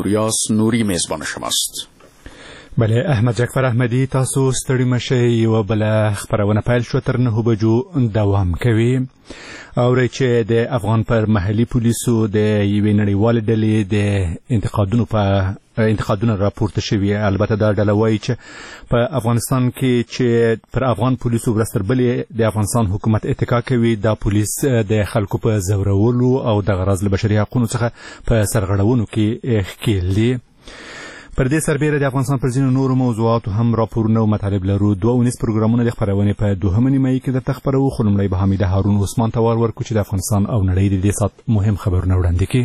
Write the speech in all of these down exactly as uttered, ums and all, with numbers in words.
نوریاس نوری میزبان شماست. بله، احمد جعفر احمدی، تاسو ستړي مشئ. یوه بله خپرونه پیل شو، تر نهو بجو دوام کوي. اورئ چې د افغان پر محلي پولیسو د یوې نړیوالې ډلې د انتقادونو په انتقادونه راپورته شوي. البته دا ډله وایي چې په افغانستان کې چې پر افغان پولیسو ورځ تر بلې د افغانستان حکومت اتکا کوي، دا پولیس د خلکو په ځورولو او د غرض له بشري حقونو څخه په سرغړونو کې ښکېل دي. پر دې سربیره د افغانستان پر ځینو نورو موضوعاتو هم راپورونه او مطالب لرو. دوه اونیز پروګرامونه د خپرونې په دوهمه نیمایي کې درته خپروو، خو لومړی به حمیده هارون عثمان ته وار ورکړو چې د افغانستان او نړۍ د دې ساعت مهم خبرونه وړاندې کړي.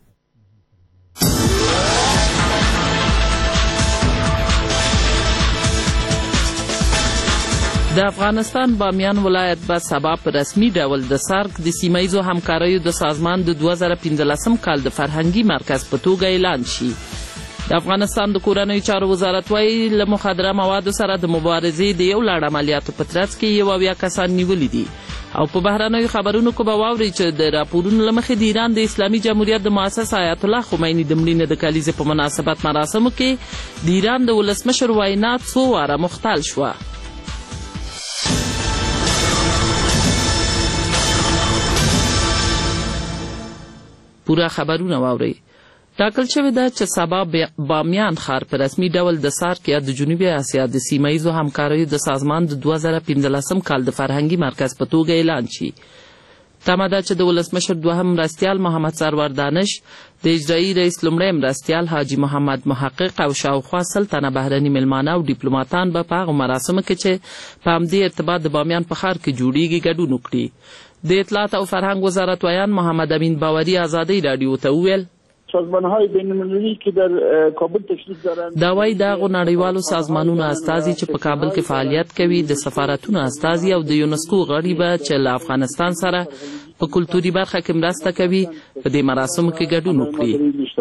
د افغانستان بامیان ولایت به سبا په رسمي ډول د سارک د سیمهیزو همکاریو د سازمان د دوه زره پنځلسم کال د فرهنګي مرکز په توګه اعلان شي. د افغانستان د کورنیو چارو وزارت وايي له مخدره موادو سره د مبارزې د یو لړ عملیاتو په ترڅ کې یو اویا کسان نیولي دي. او په بهرنیو خبرونو کې به واورئ چې د راپورونو له مخې د ایران د اسلامي جمهوریت د مؤسس آیت الله خمیني د مړینې د کلیزې په مناسبت مراسمو کې د ایران د ولسمشر وینا څو واره مختل شوه. پورا خبرونه واورئ. ټاکل شوې ده چې سبا بامیان ښار په رسمي ډول د سارک یا د جنوبي اسیا د سیمهیزو همکاریو د سازمان د دوه زره پنځلسم کال د فرهنګي مرکز په توګه اعلان شي. تمه ده چې د ولسمشر دوهم مرستیال محمد سرور دانش، د اجرایي رئیس لومړی مرستیال حاجي محمد محقق او شاوخوا سل تنه بهرني مېلمانه او ډیپلوماتان به په هغو مراسمو کې چې په همدې ارتباط د بامیان په ښار کې جوړیږي ګډون وکړي. د اطلاعات او فرهنګ وزارت ویان محمد امین باوري ازادۍ راډیو ته وویل سازمان‌های بین‌المللی که در کابل تشریف دارند دا وایي د هغو نړیوالو سازمانونو استازي چې په کابل کې فعالیت کوي، د سفارتونو استازي او د یونسکو غړي به چې له افغانستان سره په کلتوري برخه کې مرسته کوي په دې مراسمو کې ګډون وکړي.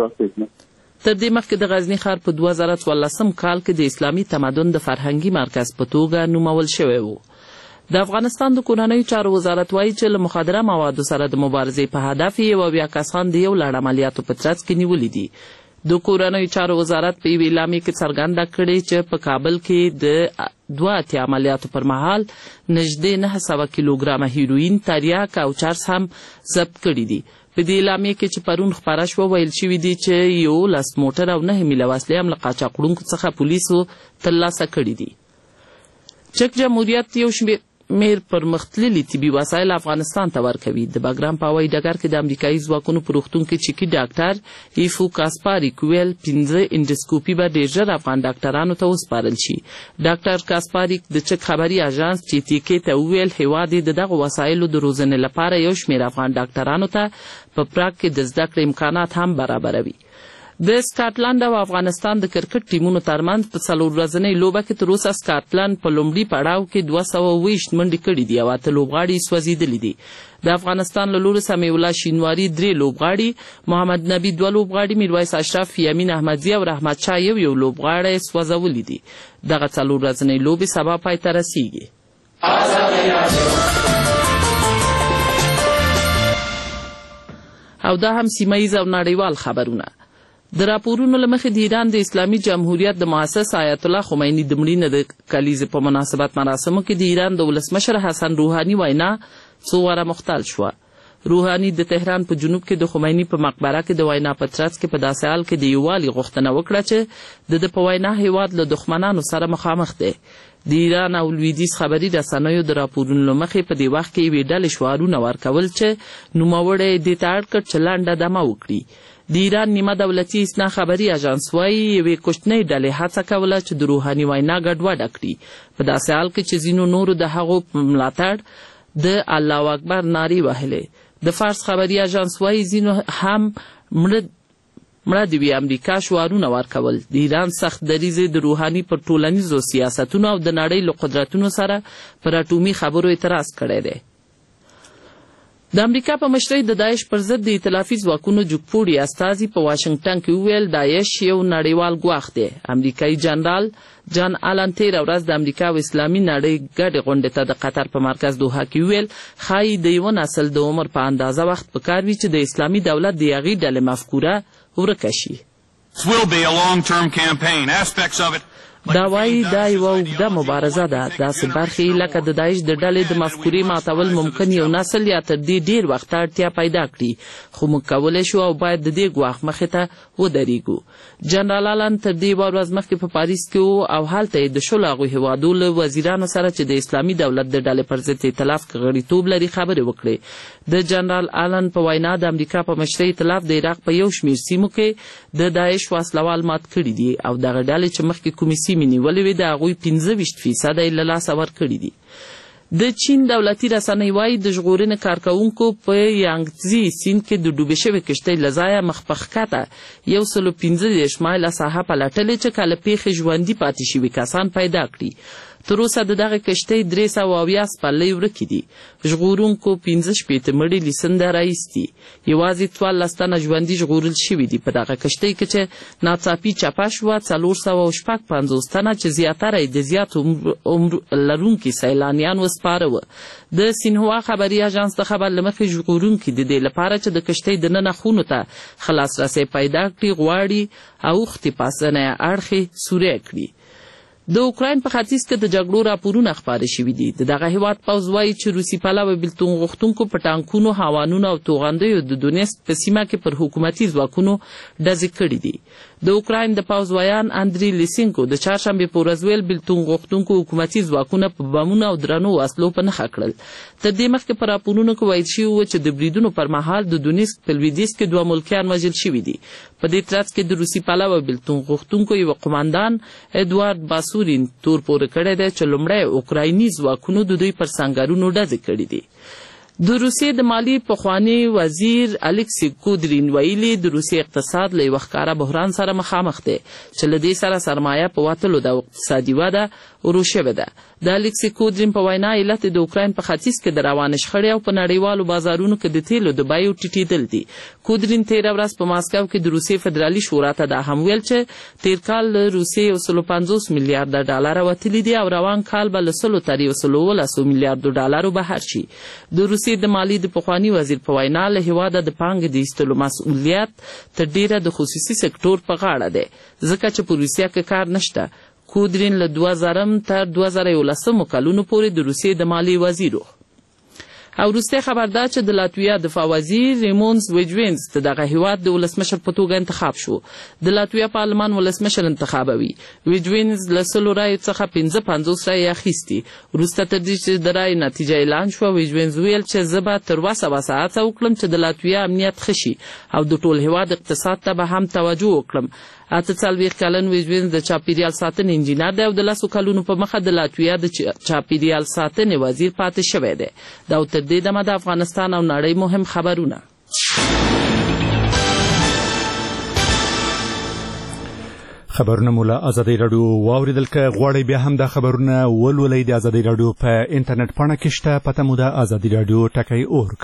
تر دې مخکې د غزني ښار په دوه زره څوارلسم کال کې د اسلامي تمدن د فرهنګي مرکز په توګه نومول شوی و. د افغانستان د کورنیو چارو وزارت وایي چې له مخدره موادو سره د مبارزې په هدف یې اویا کسان د یو لړ عملیاتو په ترڅ کې نیولي دي. د کورنیو چارو وزارت په یوې اعلامیې کې څرګنده کړې چې په کابل کې د دوه اتیا عملیاتو پر مهال نږدې نهه سوه کیلوګرامه هیروین، تریاک او چرس هم ضبط کړي دي. په دې اعلامیې کې چې پرون خپاره شوه ویل شوي دي چې یولس موټر او نهه میله وسلې هم له قاچاقړونکو څخه پولیسو ترلاسه کړي دي. چک جمهوریت یو شمېر میر پرمختللي طبي وسایل افغانستان ته ورکوي. د بګرام په هوایي ډګر کې د امریکایي ځواکونو په روغتون کې چیکي ډاکټر ایفو کاسپاریک ویل پنځه انډوسکوپي به ډېر ژر افغان ډاکټرانو ته وسپارل شي. ډاکټر کاسپاریک د چک خبري اژانس چې تی کې ته وویل هیواد یې د دغو وسایلو د روزنې لپاره یو شمېر افغان ډاکټرانو ته په پراګ کې د زده کړې امکانات هم برابروي. د سکاټلند او افغانستان د کرکټ ټیمونو ترمنځ په څلور ورځنۍ لوبه کې تر اوسه سکاټلند په لومړي پړاو کې دوه سوه اوویشت منډې کړي دي او اته لوبغاړي یې سوځېدلي دي. د افغانستان له لوري سمیع الله شینواري درې لوبغاړي، محمد نبي دوه لوبغاړي، میرویس اشرف، یمین احمدزي او رحمت شاه یو یو لوبغاړی سوځولي دي. دغه څلور ورځنۍ لوبې سبا پای ته رسیږي. او دا هم سیمهیز او نړیوال خبرونه. د راپورونو له مخې د ایران د اسلامي جمهوریت د مؤسس آیت الله خمیني د مړینې د کلیزې په مناسبت مراسمو کې د ایران د ولسمشر حسن روحاني وینا څو واره مختل شوه. روحاني د تهران په جنوب کې د خمیني په مقبره کې د وینا په ترڅ کې په داسې حال کې د یووالي غوښتنه وکړه چې د ده په وینا هیواد له دښمنانو سره مخامخ دی. د ایران او لویدیځ خبري رسنیو د راپورونو له مخې په دې وخت کې یوې ډلې شعارونه ورکول چې نوموړی دې ته اړ کړ چې لنډه دمه وکړي. د ایران نیمه دولتي اصنا خبري اژانس وایي یوې کوچنۍ ډلې هڅه کوله چې د روحاني وینا ګډوډه کړي، په داسې حال کې چې ځینو نورو د هغو په ملاتړ د الله اکبر نارې وهلې. د فارس خبري اژانس وایي ځینو هم مړه مړه د وی امریکا شعارونه ورکول. د ایران سخت دریځ د روحاني پر ټولنیزو سیاستونو او د نړۍ له قدرتونو سره پر اټومي خبرو اعتراض کړی دی. د امریکا په مشرۍ د داعش پر ضد د ائتلافي ځواکونو جوګپوړي استازي په واشنګټن کې وویل داعش یو نړیوال ګواښ دی. امریکایي جنرال جان آلن تېره ورځ د امریکا او اسلامي نړۍ ګډې غونډې ته د قطر په مرکز دوحه کې وویل ښایي د یوه نسل د عمر په اندازه وخت پکار وي چې د اسلامي دولت د هغې ډلې مفکوره ورکه شي. This will be a long-term campaign. Aspects of it دا وایي دا یوه اوږده مبارزه ده. داسې برخې لکه د داعش د ډلې د مفکورې ماتول ممکن یو نسل یا تر دې ډېر وخت اړتیا پیدا کړي، خو موږ کولی شو او باید د دې ګواښ مخې ته ودرېږو. جنرال آلن تر دې یوه ورځ مخکې په پاریس کې و او هلته یې د شلو هغو هېوادو له وزیرانو سره چې د اسلامي دولت د ډلې پر ضد ایتلاف کې غړیتوب لري خبرې وکړې. د جنرال آلن په وینا د امریکا په مشرۍ ایتلاف د عراق په یو شمېر سیمو کې د داعش وسلوال مات کړي دي او دغه ډلې چې مخکې کومې سیمې نیولې وې د هغوی پنځه ویشت فیصده یې له لاسه ورکړي دي. د چین دولتي رسنۍ وایي د ژغورنې کارکوونکو په یانګزي سیند کې د ډوبې شوې کښتۍ له ځایه مخ په ښکته یو سلو پنځه دېرش مایله ساحه پلټلې چې کله پیښې ژوندي پاتې شوي کسان پیدا کړي. تر اوسه د دغه کښتۍ درې سوه اویا سپرلۍ ورکې دي. ژغورونکو پنځه شپېته مړي لیسنده رایستي. یوازې څوارلس تنه ژوندي ژغورل شوي دي په دغه کښتۍ کې چې ناڅاپي چپه شوه. څلور سوه او شپږ پنځوس تنه چې زیاتره یې د زیات عمر لرونکي سیلانیان وسپاره وه. د سینهوا خبري اژانس د خبر له مخې ژغورونکي د دې لپاره چې د کښتۍ دننه خونو ته ښه لاسرسی پیدا کړي غواړي اوښتې پاسنی اړخ یې سوری کړي. د اوکراین په ختیځ کې د جګړو راپورونه خپاره شوي دي. د دغه هېواد پوځ وایي چې روسي پلوه بېلتون غوښتونکو په ټانکونو، هاوانونو او توغندیو د دونیسک په سیمه کې پر حکومتي ځواکونو ډزې کړي دي. د اوکراین د پوځ ویان اندري لیسینکو د چهارشنبې په ورځ ویل بېلتون غوښتونکو حکومتي ځواکونه په بمونو او درنو وسلو په نښه کړل. تر دې مخکې په راپورونو کې ویل شوي وو چې د بریدونو پر مهال د دونیسک په لویدیځ کې دوه ملکیان وژل شوي دي. په دې ترڅ کې د روسي پلوه بېلتون غوښتونکو یوه قماندان ادوارد باسورین تور پورې کړی دی چې لومړی اوکرایني ځواکونو د دوی پر سنګرونو ډزې کړي دي. د روسیې د مالی پخوانی وزیر الیکسی کودرین ویلي د روسیې اقتصاد له یوه ښکاره بحران سره مخامخ دی چې له دې سره سرمایه په وتلو ده او اقتصادي وده ورو شوې ده. د الیکسی کودرین په وینا علت د اوکراین په ختیځ کې د روانې شخړې او په نړیوالو بازارونو کې د تیلو د بیو ټیټېدل دي. کودرین تېره ورځ په ماسکو کې د روسیې فدرالي شورا ته دا هم ویل چې تېر کال له روسیې یو سلو پنځوس میلیارده ډالره وتلي دي او روان کال به له سلو تر یو سلو اوولسو میلیاردو ډالرو بهر شي. د روسیې د مالی د پخواني وزیر په وینا له هېواده د پانګې د ایستلو مسؤلیت تر ډېره د خصوصي سکتور په غاړه دی ځکه چې په روسیه کې کار نشته. کودرین له دوه زرم تر دوه زره یولسمو کلونو پورې د روسیې د مالی وزیر و. او وروستی خبر دا چې د لاتویا دفاع وزیر ریمونز ویجوینز د دغه هېواد د ولسمشر په توګه انتخاب شو. د لاتویا پارلمان ولسمشر انتخابوي. ویجوینز له سلو رایو څخه پنځه پنځوس رایې اخیستي. وروسته تر دې چې د رایې نتیجه اعلان شوه ویجوینز ویل چې زه به تر اوه سوه هڅه وکړم چې د لاتویا امنیت ښه شي او د ټول هېواد اقتصاد ته به هم توجه وکړم. اته څلوېښت کلن ویجوینز د چاپیریال ساتنې انجینر دی او د لسو کلونو په مخه د لاتویا د چاپیریال ساتنې وزیر پاتې شوی دی. دا او تر دې دمه د افغانستان او نړۍ مهم خبرونه. خبرونه مو له ازادۍ راډیو واورېدل. که غواړئ بیا هم دا خبرونه ولولئ د ازادۍ راډیو په انټرنیټ پاڼه کې شته. پته مو ده ازادي راډیو ټکی اورګ.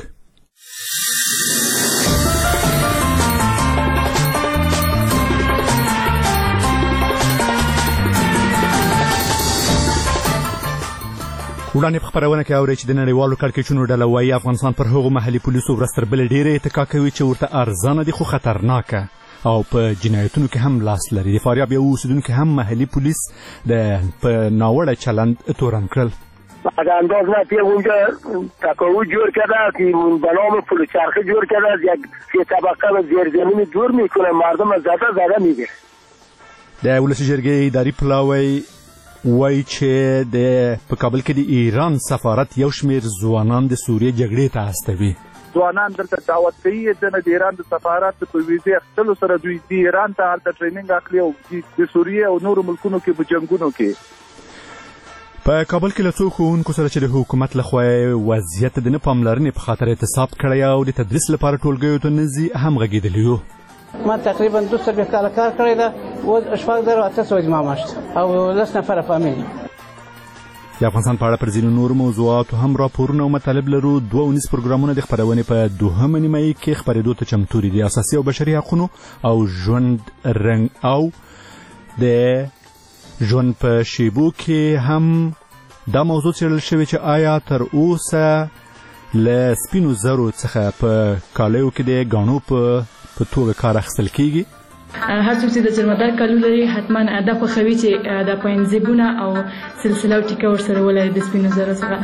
وړاندې په خپرونه کې اورئ چې د نړیوالو کړکېچونو ډله وایي افغانستان پر هغو محلي پولیسو ورځ تر بلې ډېره اتکا کوي چې ورته ارزانه دي خو خطرناکه او په جنایتونو کې هم لاس لري. د فاریاب یو اوسېدونکي هم محلي پولیس د په ناوړه چلند تورن کړل. انداز ما پیه اونجا تکاوی جور کرده که به نام پلوچرخه جور کرده یک سه طبقه و زیرزمینی دور میکنه مردم از زده زده میگه. د ولسي جرګې اداري پلاوی وایي چې د په کابل کې د ایران سفارت یو شمېر ځوانان د سوریې جګړې ته استوي. ځوانان دلته دعوت کوي دنه د ایران د سفارت په ویزې اخیستلو سره دوی د ایران ته هلته ټریننګ اخلي او د سوریې او نورو ملکونو کې په جنګونو کې. په کابل کې له څو ښوونکو سره چې د حکومت لخوا وضعیت د نه پاملرنې په خاطر اعتصاب کړی او د تدریس لپاره ټولګیو ته نه ځي هم غږېدلي وو. ما تقریبا دو سال کال کار کړی ده و شپږ زره اته سوه زما معاش او لس نفره فامیل. د افغانستان په اړه پر ځینو نورو موضوعاتو هم راپورونه او مطالب لرو. دوه اونیز پروګرامونه د خپرونې په دوهمه نیمایي کې خپرېدو ته چمتو دي. د اساسي او بشري حقونو او ژوند رنګ او د ژوند په شیبو کې هم دا موضوع څېړل شوې چې آیا تر اوسه له سپینو زرو څخه په کالیو کې د ګاڼو په په توګه کار اخیستل کیږي. هر څوک چې د جرمدار کالو لري حتما دا خوښوي چې د پاینځیبونه او سلسله او ټیکه ورسره ولري د سپینو زرو څخه.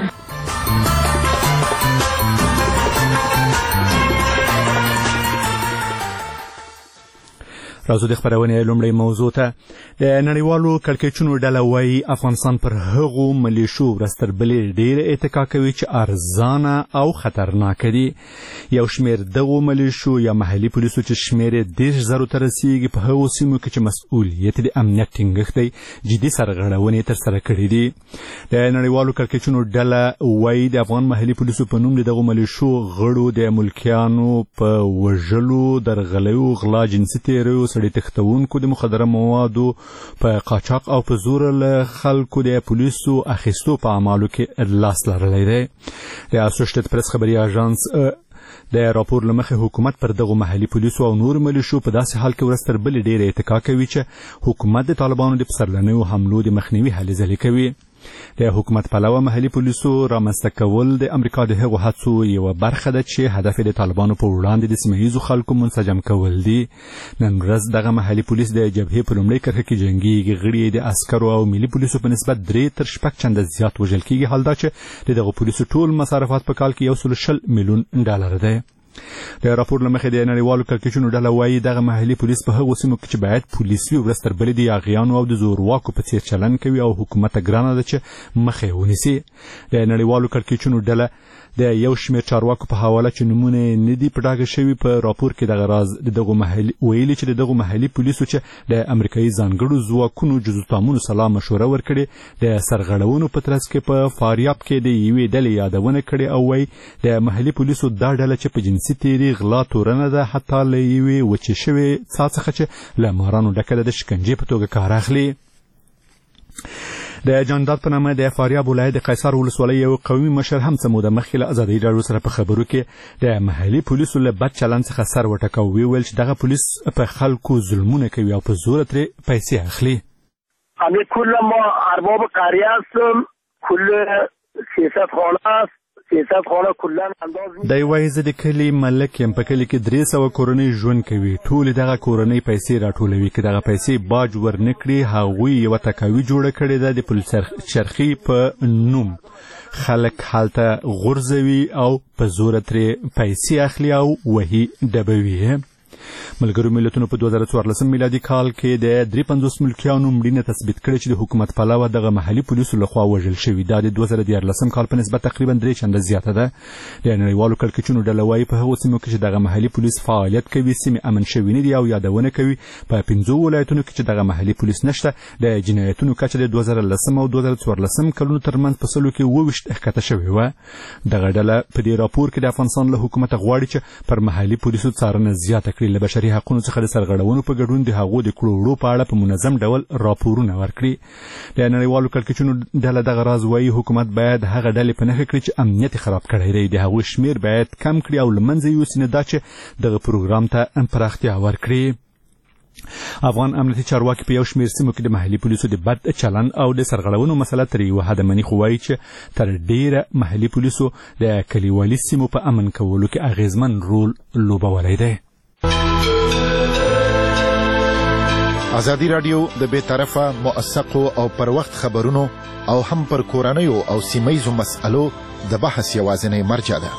راځو د خبرونې لومړی موضوع ته. د نړیوالو کړکېچونو ډله وایي افغانستان پر هغو ملیشو ورځ تر بلې ډېره اتکا کوي چې ارزانه او خطرناکه دي. یو شمېر دغو ملیشو یا محلي پولیسو چې شمېر یې دېرش زرو ته رسیږي په هغو سیمو کې چې مسؤلیت د امنیت ټینګښت دی جدي سرغړونې ترسره کړي دي. د نړیوالو کړکېچونو ډله وایي د افغان محلي پولیسو په نوم د دغو ملیشو غړو د ملکیانو په وژلو، درغلیو، غلا، جنسي تېریو، سړي تښتونکو، د مخدره موادو په قاچاق او په زور له خلکو د پولیسو اخیستو په اعمالو کې لاس لرلی دی. د اسوشیټډ پریس خبري اژانس د راپور له مخې حکومت پر دغو محلي پولیسو او نور ملیشو په داسې حال کې ورځ تر بلې ډېره اتکا کوي چې حکومت د طالبانو د پسرلنیو حملو د مخنیوي هلې ځلې کوي. د حکومت پلوه محلي پولیسو رامنځته کول د امریکا د هغو هڅو یوه برخه ده چې هدف د طالبانو په وړاندې د سیمه ییزو خلکو منسجم کول دي. نن ورځ دغه محلي پولیس د جبهې په لومړۍ کرښه کې جنګیږي. غړي د عسکرو او ملي پولیسو په نسبت درې تر شپږ چنده زیات وژل کیږي، حال دا چې د دغو پولیسو ټول مصارفات په کال کې یو سل شل میلیون ډالر دی. د راپور له مخې د نړیوالو کړکېچونو ډله وایي دغه محلي پولیس په هغو سیمو کې چې باید پولیس وي ورځ تر بلې د یاغیانو او د زورواکو په څیر چلن کوي او حکومت ته ګرانه ده چې مخه یې ونیسي. د نړیوالو کړکېچونو ډله د یو شمېر چارواکو په حواله چې نومونه یې نه دي په ډاګه شوي په راپور کې دغه راز د دغو محلي ویلي چې د دغو محلي پولیسو چې د امریکایي ځانګړو ځواکونو جزوتامونو سلا مشوره ورکړې د سرغړونو په ترڅ کې په فاریاب کې د یوې ډلې یادونه کړې او وایي د محلي پولیسو دا ډله چې په جنسي تیري، غلا، تورنه ده، حتی له یوې وچې شوې څا څخه چې له مارانو ډکه ده د شکنجې په توګه کار اخلي. د جانداد په نامه د فاریاب ولایت د قیصر ولسوالۍ یو قومي مشر هم څه موده مخکې له ازادۍ راډیو سره په خبرو کې د محلي پولیسو له بد چلند څخه سر وټکاو. ویل چې دغه پولیس په خلکو ظلمونه کوي او په زوره ترې پیسې اخلي. همه کل ما ارباب قریه هستم، کل سیاست خانه است، دی وایي زه د کلي ملک یم، په کلي کې درې سوه کورنۍ ژوند کوي، ټولې دغه کورنۍ پیسې راټولوي. که دغه پیسې باج ورنکړي هغوی یوه تکاوي جوړه کړې ده د پلچرخي په نوم. خلک هلته غورځوي او په زوره ترې پیسې اخلي او وهي ډبوي. ملګرو ملتونو په دوه زره څوارلسم میلادي کال کې د درې پنځوس ملکیانو مړینه تثبیت کړې چې د حکومت پلوه دغه محلي پولیسو لخوا وژل شوي. دا د دوه زره دیارلسم کال په نسبت تقریبا درې چنده زیاته ده. د نړیوالو کړکېچونو ډله وایي په هغو سیمو کې چې دغه محلي پولیس فعالیت کوي سیمې امن شوي نه دي او یادونه کوي په پنځو ولایتونو کې چې دغه محلي پولیس نشته د جنایتونو کچه د دوه زره لسم او دوه زره څوارلسم کلونو ترمنځ په سلو کې اووه ویشت ښکته شوې وه. دغه ډله په دې راپور کې د افغانستان له حکومته غواړي چې پر محلي پولیسو څارنه زیاته کړي، له بشري حقونو څخه د سرغړونو په ګډون د هغو د کړو وړو په اړه په منظم ډول راپورونه ورکړي. د نړیوالو کړکېچونو ډله دغه راز وایي حکومت باید هغه ډلې په نښه کړي چې امنیت خراب کړی دی، د هغوی شمېر باید کم کړي او له منځه یوسي، نه دا چې دغه پروګرام ته پراختیا ورکړي. افغان امنیتي چارواکي په یو شمېر سیمو کې د محلي پولیسو د بد چلند او د سرغړونو مسله تر یوه حده مني، خو وایي چې تر ډېره محلي پولیسو د کلیوالي سیمو په امن کولو کې اغېزمن رول لوبولی دی. ازادي راډیو د بې طرفه، موثقو او پر وخت خبرونو او هم پر کورنیو او سیمهیزو مسألو د بحث یوازینۍ مرجع ده.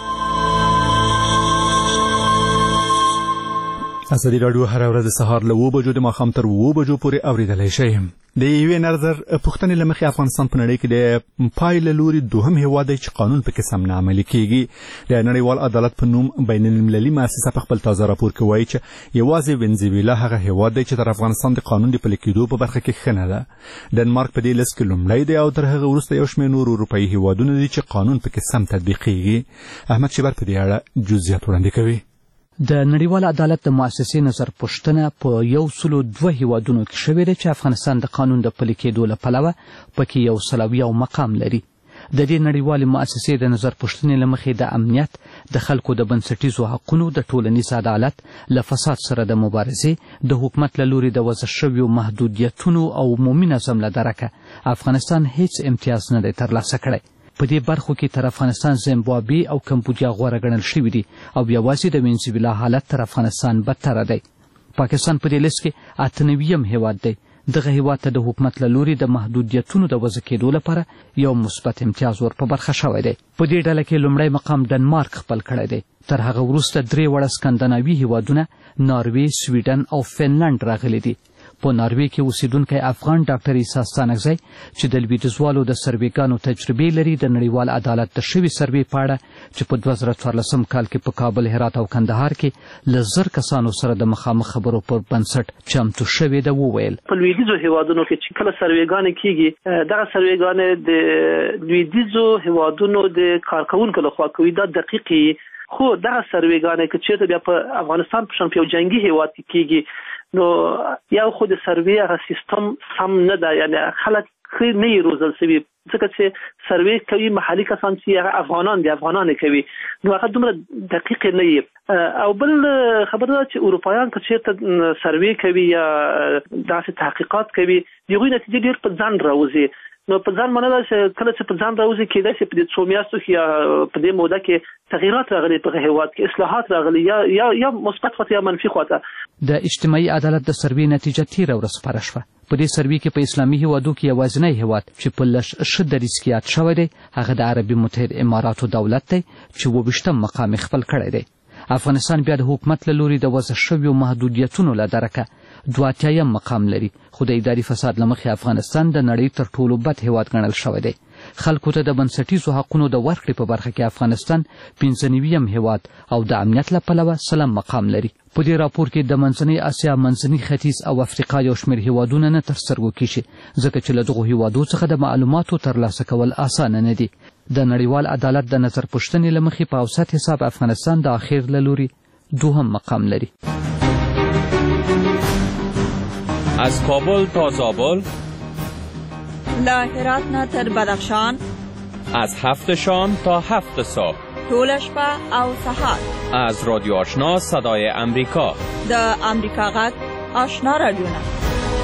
ازادي راډیو هره ورځ د سهار له اوه بجو د ماښام تر اوه بجو پورې اورېدلی شئ. د یوې نظر پوښتنې له مخې افغانستان په نړۍ کې د پای له لوري دوهم هېواد دی چې قانون پکې سم نه عملي کېږي. د نړیوال عدالت په نوم بین المللي مؤسسه په خپل تازه راپور کې وایي چې یوازې وینزویلا هغه هېواد دی چې تر افغانستان د قانون د پلي کېدو په برخه کې ښه نه ده. ډنمارک په دې لست کې لومړی دی او تر هغه وروسته یو شمېر نور اروپایي هېوادونه دي چې قانون پکې سم تطبیقېږي. احمد شیبر په دې اړه جزئیات وړاندې کوي. د نړیوال عدالت د مؤسسې نظر پوښتنه په یو سلو دوه هیوادونو کې شوې ده چې افغانستان د قانون د پلي کېدو له پلوه پکې یو سل او یو مقام لري. د دې نړیوالې مؤسسې د نظر پوښتنې له مخې د امنیت، د خلکو د بنسټیزو حقونو، د ټولنیز عدالت، له فساد سره د مبارزې، د حکومت له لوري د وضع شویو محدودیتونو او عمومي نظم له درکه افغانستان هیڅ امتیاز نه دی ترلاسه کړی. په دې برخو کې تر افغانستان زیمبابوې او کمبودیا غوره ګڼل شوي دي او یوازې د وینزویلا حالت تر افغانستان بدتره دی. پاکستان په دې لیست کې اته نویم هیواد دی. دغه هیواد ته د حکومت له لوري د محدودیتونو د وضع کېدو لپاره یو مثبت امتیاز ور په برخه شوی دی. په دې ډله کې لومړی مقام ډنمارک خپل کړی دی. تر هغه وروسته درې وړه سکندناوي هیوادونه ناروې، سویډن او فنلنډ راغلي دي. په ناروې کې اوسیدونکی افغان ډاکټر عیسی ستانکزی چې د لویدیځوالو د سروېګانو تجربې لري د نړیوال عدالت د شوي سروې په اړه چې په دوه زره څوارلسم کال کې په کابل، هرات او کندهار کې له زر کسانو سره د مخامخ خبرو پر بنسټ چمتو شوې ده وویل. په لویدیځو هیوادونو کې چې کله سروېګانې کیږي دغه سروېګانې د لویدیځو هیوادونو د کارکوونکو لخوا کوي. دا دقیقي خو دغه سروېګانې که چېرته بیا په افغانستان په شان په یو جنګي هیواد کې کیږي نو یو خو د سروې هغه سیستم سم نه ده، یعنی خلک ښه نه یې روزل شوي ځکه چې سروې کوي محلي کسان چې هغه افغانان دي افغانان کوي نو هغه دومره دقیق نه وي. او بل خبره ده چې اروپایان که چېرته سروې کوي یا داسې تحقیقات کوي د هغوی نتیجې ډېر په ځان راوځي. نو په ځان معنی ده چې کله چې په ځان راوځي کېدای شي په دې څو میاشتو کې یا په دې موده کې تغییرات راغلي په هیواد کې، اصلاحات راغلي یا یا یا مثبت خواته یا منفي خواته. د اجتماعي عدالت د سروې نتیجه تېره ورځ خپره شوه. په دې سروې کې په اسلامي هیوادو کې یوازینی هیواد چې په لږ ښه دریځ کې یاد شوی دی هغه د عربي متحد اماراتو دولت دی چې اووه ویشتم مقام یې خپل کړی دی. افغانستان بیا د حکومت له لوري د وضع شویو محدودیتونو له درکه دوه اتیایم مقام لري، خو د اداري فساد له مخې افغانستان د نړۍ تر ټولو بد هیواد ګڼل شوی دی. خلکو ته د بنسټیزو حقونو د ورکړې په برخه کې افغانستان پنځه نویم هیواد او د امنیت له پلوه سلم مقام لري. په دې راپور کې د منځنۍ اسیا، منځني ختیځ او افریقا یو شمېر هیوادونه نه تر سترګو کیږي ځکه چې له دغو هیوادو څخه د معلوماتو ترلاسه کول اسانه نه دي. د نړیوال عدالت د نظر پوښتنې له مخې په اوسط حساب افغانستان د اخیر له لوري دوهم مقام لري. از کابل تا زابل، له هرات نه تر بدخشان، از هفت شام تا هفت صبح، ټوله شپه او سهار، از رادیو آشنا صدای امریکا، د امریکا غږ آشنا رادیو نه.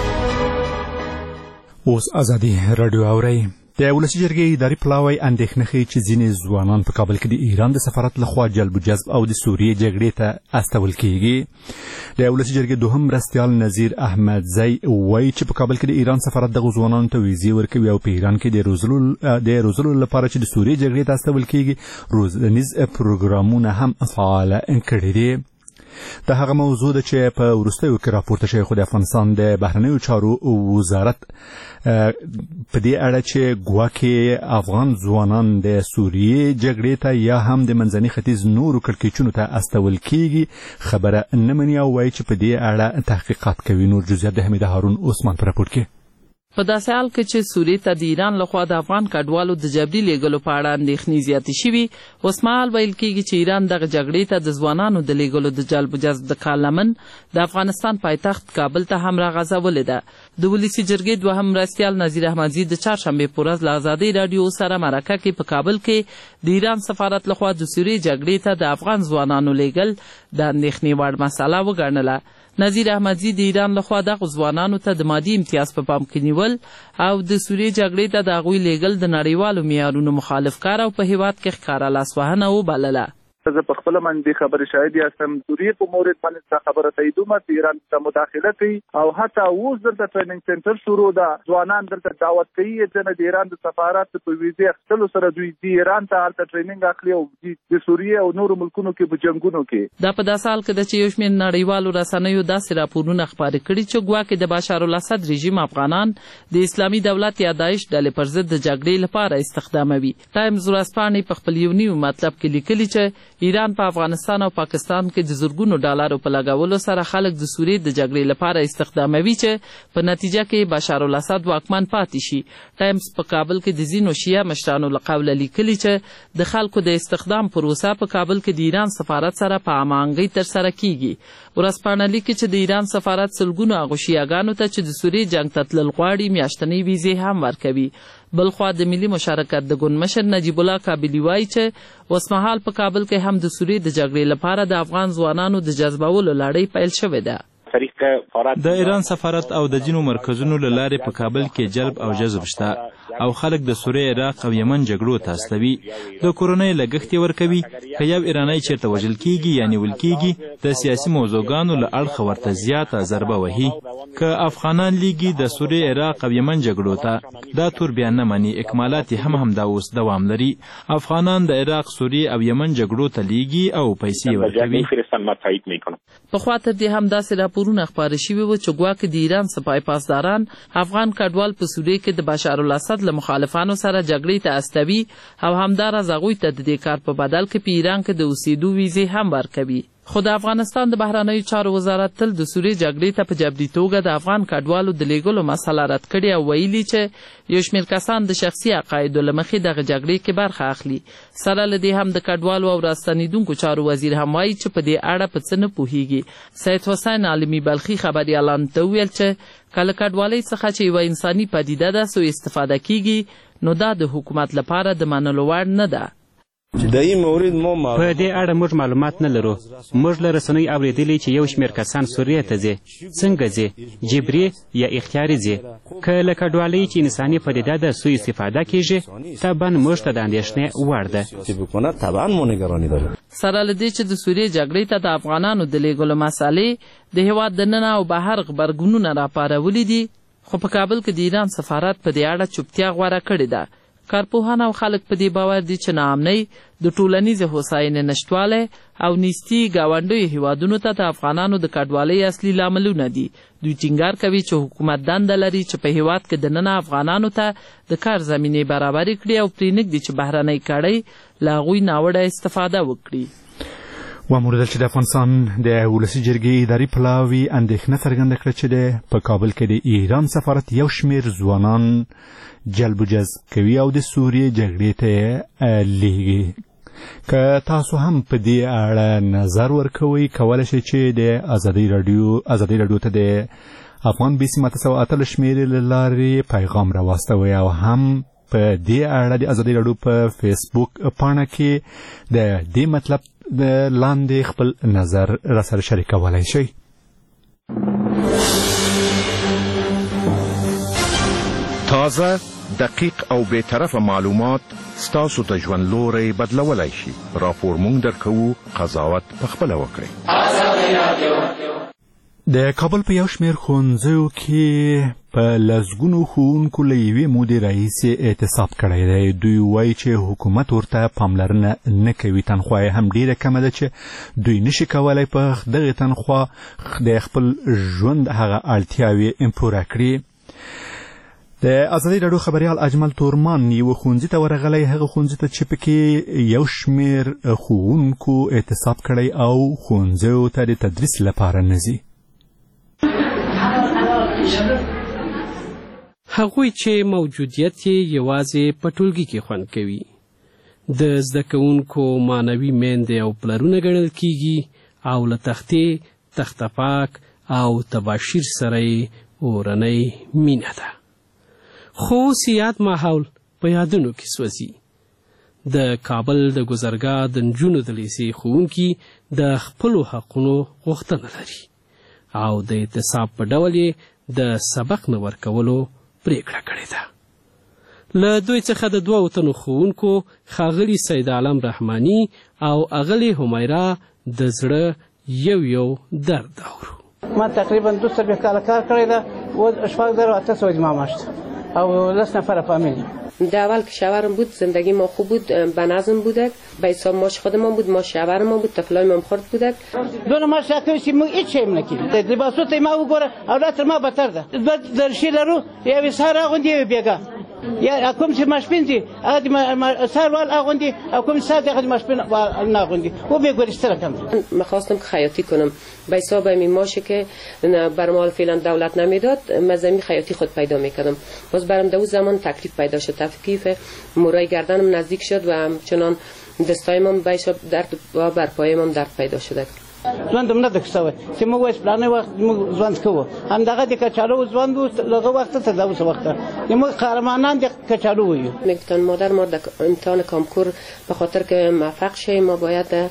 اوس ازادي رادیو اورئ. د ولسي جرګې اداري پلاوی اندېښنه ښیي چې ځینې ځوانان په کابل کې د ایران د سفارت لخوا جلب و جذب او د سوریې جګړې ته استول کیږي. د ولسي جرګې دوهم مرستیال نظیر احمدزی وایي چې په کابل کې د ایران سفارت دغو ځوانانو ته ویزې ورکوي او په ایران کې د روزلو د روزلو لپاره چې د سوریې جګړې ته استول کیږي روزنیز پروګرامونه هم فعاله کړي دي. د هغه موضوع ده چې په وروستیو کې راپورته شوی، خو د افغانستان د بهرنیو چارو وزارت په دې اړه چې ګواکې افغان ځوانان د سوریې جګړې ته یا هم د منځني ختیځ نورو کړکېچونو ته استول کیږي خبره نه مني او وایي چې په دې اړه تحقیقات کوي. نور جزئیات د حمید هارون عثمان په راپور کې. په داسې حال کې چې سوریې ته د ایران لخوا د افغان کډوالو د جبري لیږلو په اړه اندېښنې زیاتې شوي، اوس مهال ویل کېږي چې ایران دغه جګړې ته د ځوانانو د لیږلو د جلب و جذب د کار لمن د افغانستان پایتخت کابل ته هم راغځولې ده. د ولسي جرګې دوهم مرستیال نظیر احمدزي د چهارشنبې په ورځ له ازادۍ راډیو سره مرکه کې په کابل کې د ایران سفارت لخوا د سوریې جګړې ته د افغان ځوانانو لیږل د اندېښنې وړ مسله وګڼله. نظیر احمدزي د ایران لخوا دغو ځوانانو ته د مادي امتیاز په پام کې نیول او د سوریې جګړې ته د هغوی لیږل د نړیوالو معیارونو مخالف کار او په هیواد کې ښکاره لاسوهنه وبلله. زه په خپل باندې خبرې شاهد یاستم. سوریې په مورد باندې دا خبره تاییدومه چې ایران ته مداخله کوي او حتی اوس دلته ټریننګ سنټر شروع ده. ځوانان دلته دعوت کوي چې د ایران د سفارت په ویزې اخیستلو سره دوی د ایران ته هلته ټریننګ اخلي او د سوریې او نورو ملکونو کې په جنګونو کې. دا په داسې حال کې ده چې یو شمېر نړیوالو رسنیو داسې راپورونه خپاره کړي چې ګواکې د بشار الاسد رژیم افغانان د اسلامي دولت یا داعش ډلې پر ضد د جګړې لپاره استخداموي. ټایمز ورځپاڼې په خپل یو نیو مطلب کې لیکلي چې ایران په افغانستان او پاکستان کې د زرګونو ډالرو په لګولو سره خلک د سوریې د جګړې لپاره استخداموي چې په نتیجه کې بشار الاسد واکمن پاتې شي. ټایمز په کابل کې د ځینو شیعه مشرانو له قوله لیکلي چې د خلکو د استخدام پروسه په کابل کې د ایران سفارت سره په عامانګۍ ترسره کیږي. ورځپاڼه لیکي چې د ایران سفارت سلګونو هغو شیعهګانو ته چې د سوریې جنګ ته تلل غواړي میاشتنۍ ویزې هم ورکوي. بلخوا د ملي مشارکت د ګوند مشر نجیب الله کابلي وایي چې اوسمهال په کابل کې هم د سوریې د جګړې لپاره د افغان ځوانانو د جذبولو لړۍ پیل شوې ده. د ایران سفارت او د ځینو مرکزونو له لارې په کابل کې جلب او جذب شته او خلک د سوریې عراق او یمن جګړو ته استوي د کورنۍ لګښت یې ورکوي که یو ایرانی چیرته وژل کیږي یا نیول کیږي د سیاسي موضوعګانو له اړخه ورته زیاته ضربه وهي که افغانان لیږي د سوریې عراق او یمن جګړو ته دا تور بیا نه مني اکمالات هم همدا اوس دوام لري افغانان د عراق سوریې او یمن جګړو ته لیږي او پیسې ورکوي پخوا تر دې هم داسې راپورونه خپاره شوي وو چې ګواکې د ایران سپای پاسداران افغان کډوال په سوریې کې د بشار الاسد له مخالفانو سره جګړې ته استوي او همداراز هغوی ته د دې کار په بدل کې په ایران کې د اوسېدو ویزې هم ورکوي خو د افغانستان د بهرنیو چارو وزارت تل د سوریې جګړې ته په جبري توګه د افغان کډوالو د لیږلو مسله رد کړې او ویلي چې یو شمېر کسان د شخصي عقایدو له مخې دغه جګړې کې برخه اخلي سره له دې هم د کډوالو او راستنېدونکو چارو وزیر هم وایي چې په دې اړه په څه نه پوهېږي سید حسین عالمي بلخي خبریالانو ته وویل چې که له کډوالۍ څخه چې یوه انساني پدیده ده سوء استفاده کیږي نو دا د حکومت لپاره د منلو وړ نه ده په دې اړه موږ معلومات نه لرو موږ له رسنیو اورېدلي چې یو شمېر کسان سوریې ته ځي څنګه ځي جبري یا اختیاري ځي که له کډوالۍ چې انساني پدیده ده سوء استفاده کیږي طبعا موږ ته د اندېښنې وړ ده سره له دې چې د سوریې جګړې ته د افغانانو د لیږلو مسلې د هېواد دننه او بهر غبرګونونه راپارولي دي خو په کابل کې د ایران سفارت په دې اړه چوپتیا غوره کړې ده کارپوهان او خلک په دې باور دي چې ناامنۍ د ټولنیزې هوساینې نشتوالی او نیستي ګاونډیو هیوادونو ته د افغانانو د کډوالۍ اصلي لاملونه دي دوی ټینګار کوي چې حکومت دنده لري چې په هیواد کې دننه افغانانو ته د کار زمینې برابرې کړي او پرېنږدي چې بهرنۍ کړۍ له هغوی ناوړه استفاده وکړي واوریدل چې د افغانستان د ولسي جرګې اداري پلاوي اندېښنه څرګنده کړه چې په کابل کې د ایران سفارت یو شمېر ځوانان جلب و جذب کوي او د سوریې جګړې ته لیږي که تاسو هم په دې اړه نظر ورکوئ کولی شئ چې د ازادۍ راډیو ازادۍ راډیو ته د افغان بي سي اته سوه اتلس شمېرې له لارې پیغام راواستوئ او هم په دې اړه د ازادۍ راډیو په فیسبوک پاڼه کې د دې مطلب د لاندې خپل نظر راسره شریکولی شئ تازه دقیق او بی‌طرفه معلومات ستاسو ته ژوند لوری بدلولی شي راپور مونږ درکوو قضاوت پخپله وکړئ د کابل په یو شمېر ښوونځیو کې په لسګونو ښوونکو له یوې مودې راهیسې اعتصاب کړی دی دوی وایي چې حکومت ورته پاملرنه نه کوي تنخوا یې هم ډېره کمه ده چې دوی نشي کولی په دغې تنخوا د خپل ژوند هغه اړتیاوې پوره کړي د ازادۍ راډیو خبریال اجمل تورمان یوه ښوونځي ته ورغلی هغه ښوونځي ته چې پکې یو شمېر ښوونکو اعتصاب کړی او ښوونځیو ته د تدریس لپاره نه ځي هغوی چې موجودیت یې یوازې په ټولګي کې خوند کوي د زده کوونکو معنوي میندې او پلرونه ګڼل کیږي او له تختې تخته پاک او تباشیر سره یې اورنۍ مینه ده خو اوس یاد ماحول په یادونو کې سوځي د کابل د ګذرګاه د نجونو د لیسې ښوونکي د خپلو حقونو غوښتنه لري او د اعتصاب په ډول یې د سبق نه ورکولو پریکړه کړې ده له دوی څخه د دوو تنو ښوونکو ښاغلي سید عالم رحماني او اغلې همیرا د زړه یو یو درد اورو ما تقریبا دو سر کال کار کړی ده و شپږ زره اته سوه اجماع ماشت او لس نفر فامیلی در اول که شوهرم بود زندگی ما خوب بود به نظم بودک به حساب ماش خودمان بود ما شوهر ما بود طفلای ما خورد بودک دو ما شکایتی ما هیچ چیم نکردیم لباسات ما وګوره اولاد ما بهتر ده در شی لرو یا سر اغوندی بیگا یا کوم چې ماشپینځي هغه ما سر وال اغوندی او کوم ساعت هغه ماشپین نه اغوندی و به ګورستره کم می‌خواستم که خیاطی کنم به حساب می ماشه که برمال فعلا دولت نمیداد مزمی خیاطی خود پیدا میکردم باز برام دو زمان تکلیف پیدا شد تفکیف مرای گردنم نزدیک شد و همچنان دستایم به حساب درد و بر پایم درد پیدا شد ځوان نه دښتوي چې موږ وایو پلانې وخت موږ ځوان کوو هم دغه د کچالو ځوان وو لږه وخت ته دا اوس وخت موږ قهرمانان د کچالو وایو میگفتن مادر ما در امتحان کامکور به خاطر که موفق شیم ما باید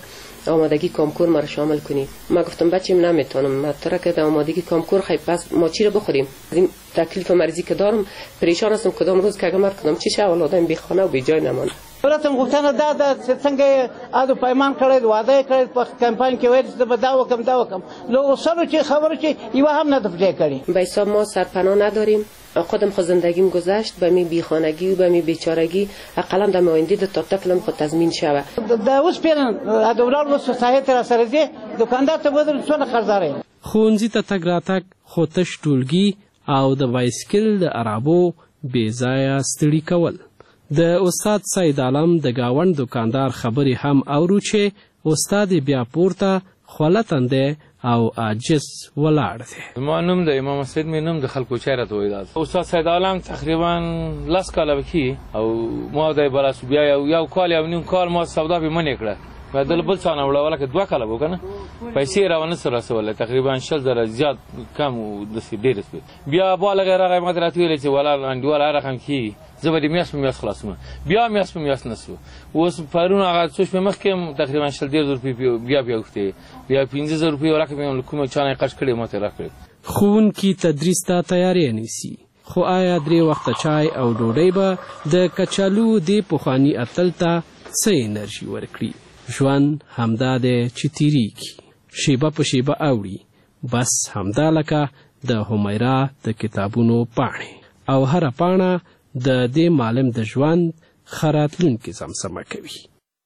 آمادگی کامکور ما رو شامل کنی. ما گفتم بچه‌م نمیتونم، ما ترک به آمادگی کامکور خیلی پس ما چی رو بخوریم؟ از این تکلیف مریضی که دارم پریشان هستم کدام روز که اگه مرد کدام چی شه اولادم بی خانه و بی جای نمانه. دولتم غوښتنه دا ده چې څنګه ادو پیمان کړی وعده کړی په کمپاین کې وایي چې به دا وکم دا وکم نو اوسلو چې خبره چې یو هم نه دفجه کړی. به حساب ما سرپناه نداریم، خودم خود زندگیم گذشت به می بیخانگی و به می بیچارگی، اقلا در آینده د تا طفلم خود تضمین شوه. دا اوس پیرن ادولار و سوسایت را سره دي دکاندار ته بدل څونه خرڅاره. ښوونځي ته تګ راتګ خو تش ټولګي او د بایسکل د عربو بې ځایه ستړي کول. د استاد سید عالم د گاوند دکاندار خبرې هم اورو چې استاد بیا پورته خوله تنده او عاجز ولاړ دی. ما نوم د امام سید مې نوم د خلکو چیرې ته وایي. استاد سید عالم تقریبا لس کاله وکي او ما د بلاسو بیا یو یو کال یو نیم کال ما سودا به منې کړه و دل بل څانه وړه ولکه دوه کاله وکنه پیسې راونه سره رسول تقریبا شل زره زیات کم او د سي ډیر سپید بیا بالغ راغی ما درته ویل چې ولا انډول رقم کی زبر میاس میاس خلاصمه بیا میاس میاس نسو اوس پرون هغه څه په مخ کې تقریبا شل ډیر روپی بیا بیا وخته بیا پنځه زره روپی ورکه کوم چانه قش کړي ماته راکړي. خون کی تدریس ته تیاری نیسی خو آیا درې وخت چای او ډوډۍ به د کچالو دی پخوانی اتل ته څه انرژي ورکړي. ژوند همدا دی چې تیریږي شیبه په شیبه اوړي بس همدا لکه د همیرا د کتابونو پاڼې او هره پاڼه د دې معلم د ژوند خراتلونکي زمزمه کوي.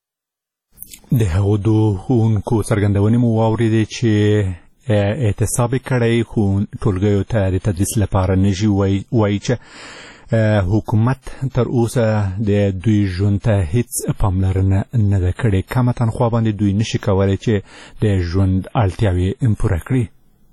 د هغو دوه ښوونکو څرګندونې مو واورېدې چې اعتصاب کړی خو ټولګیو ته د تدریس لپاره نشي وایي چې حکومت تر اوسه د دوی ژوند ته هیڅ پاملرنه نه ده کړې. کمه تنخوا باندې دوی نشي کولی چې د ژوند اړتیاوې پوره کړي.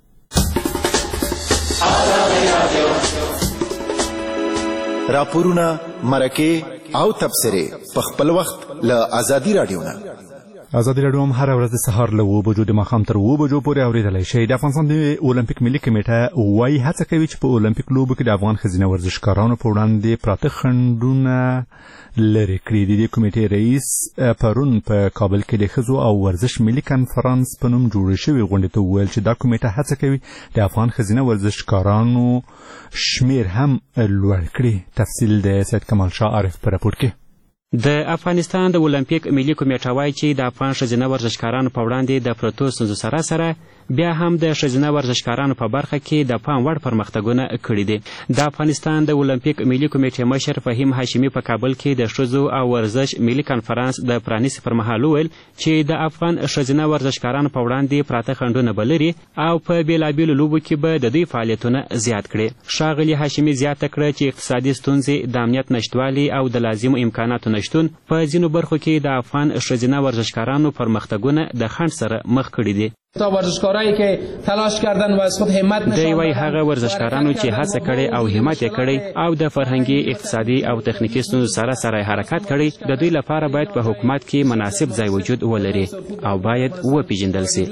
راپورونه مرکې او تبصرې په خپل وخت له ازادي راډیو نه. ازادي راډیو هم هره ورځ د سهار له اوه بجو د ماښام تر اوه بجو پورې اورېدلی شئ. د افغانستان د اولمپیک ملي کمیټه وایي هڅه کوي چې په اولمپیک لوبو کې د افغان ښځینه ورزشکارانو په وړاندې پراته خنډونه لرې کړي. د دې کمیټې رئیس پرون په کابل کې د ښځو او ورزش ملي کنفرانس په نوم جوړې شوې غونډې ته وویل چې دا کمیټه هڅه کوي د افغان ښځینه ورزشکارانو شمیر هم لوړ کړي. تفصیل د سید کمال شاه عارف په راپور کې. د افغانستان د اولمپیک ملي کمیټه وایي چې د افغان ښځینه ورزشکارانو په وړاندې د پرتو ستونزو سره سره بیا هم د ښځینه ورزشکارانو په برخه کې د پام وړ پرمختګونه کړي دي. د افغانستان د اولمپیک ملي کمیټې مشر فهیم هاشمي په کابل کې د ښځو او ورزش ملي کنفرانس د پرانیستې پر مهال وویل چې د افغان ښځینه ورزشکارانو په وړاندې پراته خنډونه به لري او په بېلابېلو لوبو کې به د دوی فعالیتونه زیات کړي. ښاغلي هاشمي زیاته کړه چې اقتصادي ستونزې د امنیت نشتوالي او د لازمو امکاناتو نشتون په ځینو برخو کې د افغان ښځینه ورزشکارانو پرمختګونه د خنډ سره مخ کړي دي. تا ورزشکارایی که تلاش کردن و از خود همت نشان دی وای هغه ورزشکارانو چې هڅه کړې او همت یې کړی او د فرهنګي اقتصادي او تخنیکي ستونزو سره سره حرکت کړی د دوی لپاره باید په حکومت کې مناسب ځای وجود ولري او باید وپېژندل سي.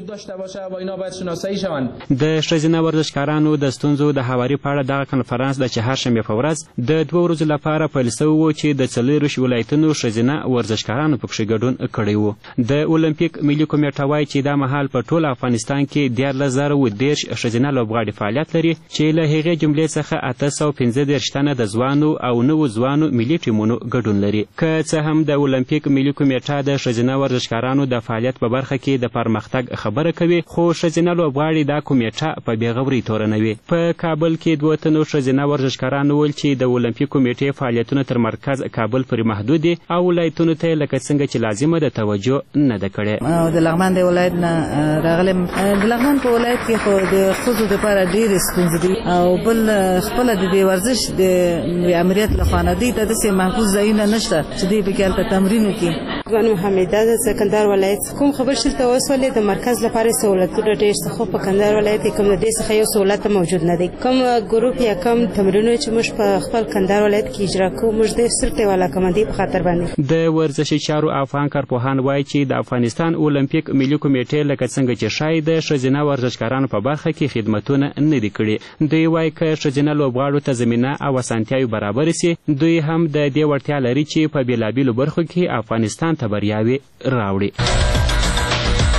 د ښځینه ورزشکارانو د ستونزو د هواري په اړه دغه کنفرانس د چهارشنبې په ورځ د دوه ورځو لپاره پیل سوی و چې د څلوېښتو ولایتونو ښځینه ورزشکارانو پکښې ګډون کړی و. د اولمپیک ملي کمیټه وایي چې دا مهال په ټول افغانستان کې دیارلس زره اووه دېرش ښځینه لوبغاړي فعالیت لري چې له هغې جملې څخه اته سوه پنځه دېرش تنه د ځوانو او نوو ځوانو ملي ټیمونو ګډون لري. که څه هم د اولمپیک ملي کمیټه د ښځینه ورزشکارانو د فعالیت په برخه کې د پرمختګ خبره کوي خو ښځینه لوبغاړي دا کمیټه په بېغورۍ تورنوي. په کابل کې دوه تنو ښځینه ورزشکارانو وویل چې د اولمپیک کمیټې فعالیتونه تر مرکز کابل پورې محدود دي او ولایتونو ته لکه څنګه چې لازمه ده توجه نه ده کړې. د لغمان د ولایت نه راغلم. د لغمان په ولایت کې خو د ښځو دپاره ډېرې ستونزې دي او بل خپله د دې ورزش د امریت لخوا نه دوی ته داسې محفوظ ځایونه نشته چې دوی پکې هلته تمرین وکړي. بانو حمیده د کندهار ولایت کوم خبر شلته وسولې د مرکز لپاره سہولتونه ډېر څه خو په کندهار ولایت کې کوم د دې څخه یو سہولت موجود نه دی. کوم ګروپ یا کوم تمرینونه چې موږ په خپل کندهار ولایت کې اجرا کوو موږ د صرف والا کمانډي په خاطر باندې. د ورزشي چارو افغان کارپوهان وایي چې د افغانستان اولمپیک ملي کمیټې لکه څنګه چې شاید د ښځینه ورزشکارانو په برخه کې خدمتونه نه دي کړي. دوی وایي که ښځینه لوبغاړو ته زمینه او اسانتیاوې برابرې سي دوی هم د دې وړتیا لري چې په بېلابېلو برخو کې افغانستان ته بریاوې راوړي.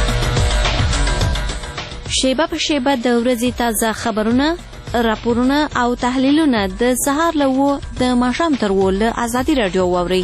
شیبه په شیبه د ورځې تازه خبرونه، راپورونه او تحلیلونه د سهار له اوو د ماښام تر اوو له ازادي راډیو واورئ.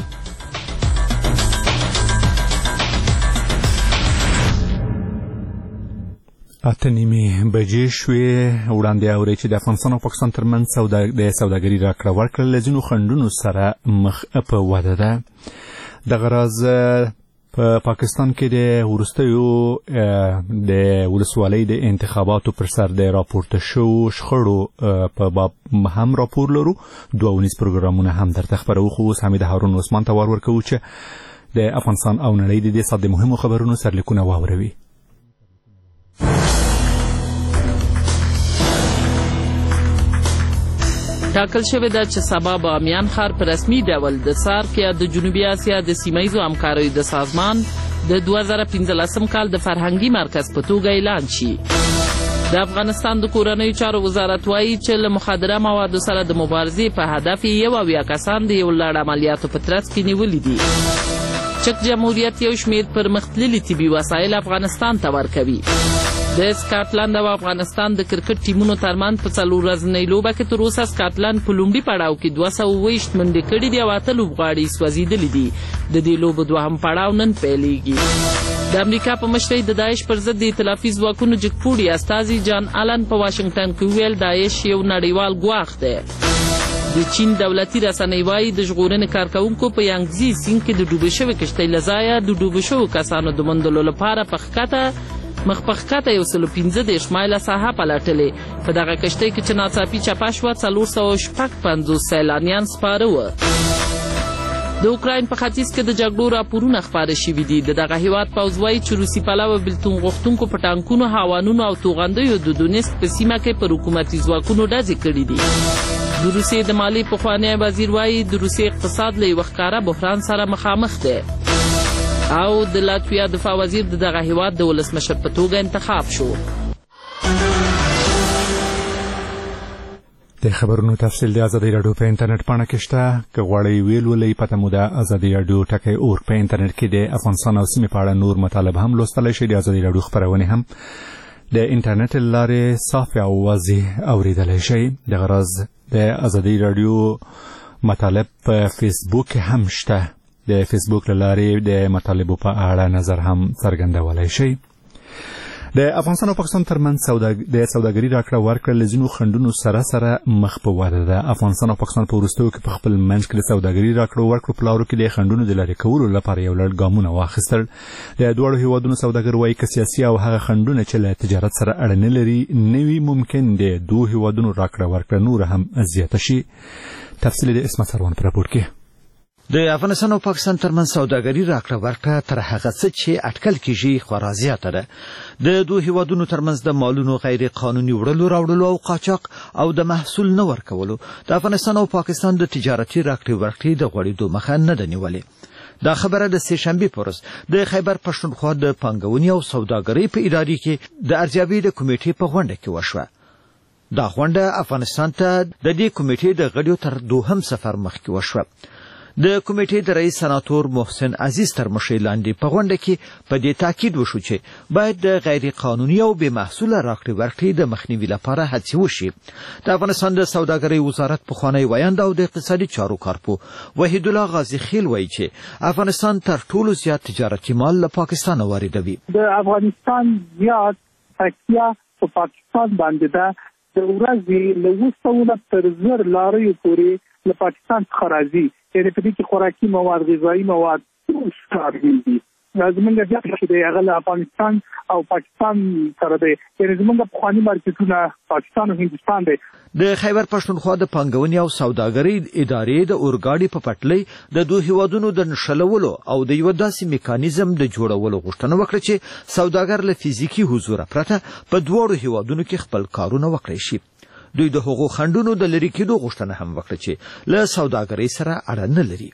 اته نیمې بجې شوې. وړاندې اورئ چې د افغانستان او پاکستان ترمنځ د سوداګري راکړه ورکړه له ځینو خنډونو سره مخ په وده ده. دغه راز په پاکستان کې د وروستیو د ولسوالۍ د انتخاباتو پر سر د راپورته شوو شخړو په باب هم راپور لرو. دوه ونیز پروګرامونه هم درته خپروو، خو اوس حمید هارون عثمان ته ور ورکوو چې د افغانستان او نړۍ د دې ساعت د مهمو خبرونو سرلیکونه واوروي. ټاکل شوې ده چې سبا بامیان ښار په رسمي ډول د سارک یا د جنوبي اسیا د سیمهییزو همکاریو د سازمان د دوه زره پنځلسم کال د فرهنګي مرکز په توګه اعلان شي. د افغانستان د کورنیو چارو وزارت وایي چې له مخدره موادو سره د مبارزې په هدف یو اویا کسان د یو لړ عملیاتو په ترڅ کې نیولي دي. چک جمهوریت یو شمېر پرمختللي طبي وسایل افغانستان ته ورکوي. د سکاټلند او افغانستان د کرکټ ټیمونو ترمنځ په څلور ورځنۍ لوبه کې تر اوسه سکاټلند په لومړي پړاو کې دوه سوه اوویشت منډې کړي دي او اته لوبغاړي سوځېدلي دي. د دې لوبو دوهم پړاو نن پیلېږي. د امریکا په مشرۍ د داعش پر ضد د ائتلافي ځواکونو جګپوړي استازي جان آلن په واشنګټن کې وویل داعش یو نړیوال ګواښ دی. د چین دولتي رسنۍ وایي د ژغورنې کارکوونکو په یانګزي سیند کې د ډوبې شوې کښتۍ له ځایه د ډوبې شوو کسانو د موندلو لپاره په ښکته مخ په ښکته یو سلو پنځه دېرش مایله ساحه پلټلې. په دغه کښتۍ کې چې ناڅاپي چپه شوه څلور سوه شپږ پنځوس سیلانیان سپاره وه. د اوکراین په ختیځ کې د جګړو راپورونه خپاره شوي دي. د دغه هیواد پوځ وایي چې روسي پلوه بېلتون غوښتونکو په ټانکونو، هاوانونو او توغندیو د دونیسک په سیمه کې پر حکومتي ځواکونو ډزې کړي دي. د روسیې د مالیې پخوانی وزیر وایي د روسیې اقتصاد له یوه ښکاره بحران سره مخامخ دی. او د لاتویا دفاع وزیر د دغه هیواد د ولسمشر په توګه انتخاب شو. د خبرونو تفصیل د ازادي راډیو په انټرنیټ پاڼه کې شته. که غواړئ ویلولئ پته مو ده ازادي راډیو ټکی اور په انټرنیټ کې د افغانستان او سیمې په اړه نور مطالب هم لوستلی شئ. د ازادي راډیو خپرونې هم د انټرنیټ له لارې صافې او واضح اورېدلی شئ. دغه راز د ازادي راډیو مطالب په فیسبوک هم شته. د فیسبوک له لارې د مطالبو په اړه نظر هم څرګندولی شئ. د افغانستان او پاکستان ترمنځ د سوداګري راکړه ورکړه له ځینو خنډونو سره سره مخ په وده ده. افغانستان او پاکستان په وروستیو کې په خپل منځ کې د سوداګري راکړو ورکړو په لارو کې د خنډونو د لرې کولو لپاره یو لړ ګامونه واخیستل. د دواړو هیوادونو سوداګر وایي که سیاسي او هغه خنډونه چې له تجارت سره اړه نه لري نه وي، ممکن د دوو هیوادونو راکړه ورکړه نور هم زیاته شي. تفصیل د اسمت سروان په راپور کې. د افغانستان او پاکستان ترمنځ سوداګري راکړه ورکړه تر هغه څه چې اټکل کیږي خورا زیاته ده. د دوه هیوادونو ترمنځ د مالونو غیر قانوني وړلو راوړلو او قاچاق او د محصول نه ورکولو د افغانستان او پاکستان د تجارتي راکړې ورکړې د غوړېدو مخه نه ده نیولې. دا خبره د سه شنبې په ورځ د خیبر پښتونخوا د پانګونې او سوداګرۍ په ادارې کې د ارزیابۍ د کمیټې په غونډه کې وشوه. دا غونډه افغانستان ته د دې کمیټې د غړیو تر دوهم سفر مخکې وشوه. د کمیټې د رئیس سناتور محسن عزیز تر مشرۍ لاندې په غونډه کې په دې تاکید وشو چې باید د غیر قانوني او بې محصوله راکړې ورکړې د مخنیوي لپاره هڅې وشي. د افغانستان د سوداګرۍ وزارت پخوانی ویاند او د اقتصادي چارو کارپو وحید الله غازي خیل وایي چې افغانستان تر ټولو زیات تجارتي مال له پاکستان واردوي. د افغانستان زیات تکیه په پاکستان باندې ده. د ورځې له اوه سوه تر زر لاریو پورې له پاکستان څخه راځي. یعنې په دې کې خوراکي مواد، غذایي مواد شامل دي. زمونږ بیا چې دی هغه له افغانستان او پاکستان سره دی. یعنې زمونږ پخواني مارکیټونه پاکستان او هندوستان دی. د خیبر پښتونخوا د پانګونې او سوداګرۍ ادارې د اورګاډي په پټلۍ د دوه هیوادونو د نښلولو او د یو داسې میکانیزم د جوړولو غوښتنه وکړه چې سوداګر له فزیکي حضور پرته په دواړو هیوادونو کې خپل کارونه وکړي شي. دوی د هغو خنډونو د لرې کېدو غوښتنه هم وکړه چې له سوداګرۍ سره اړه نه لري.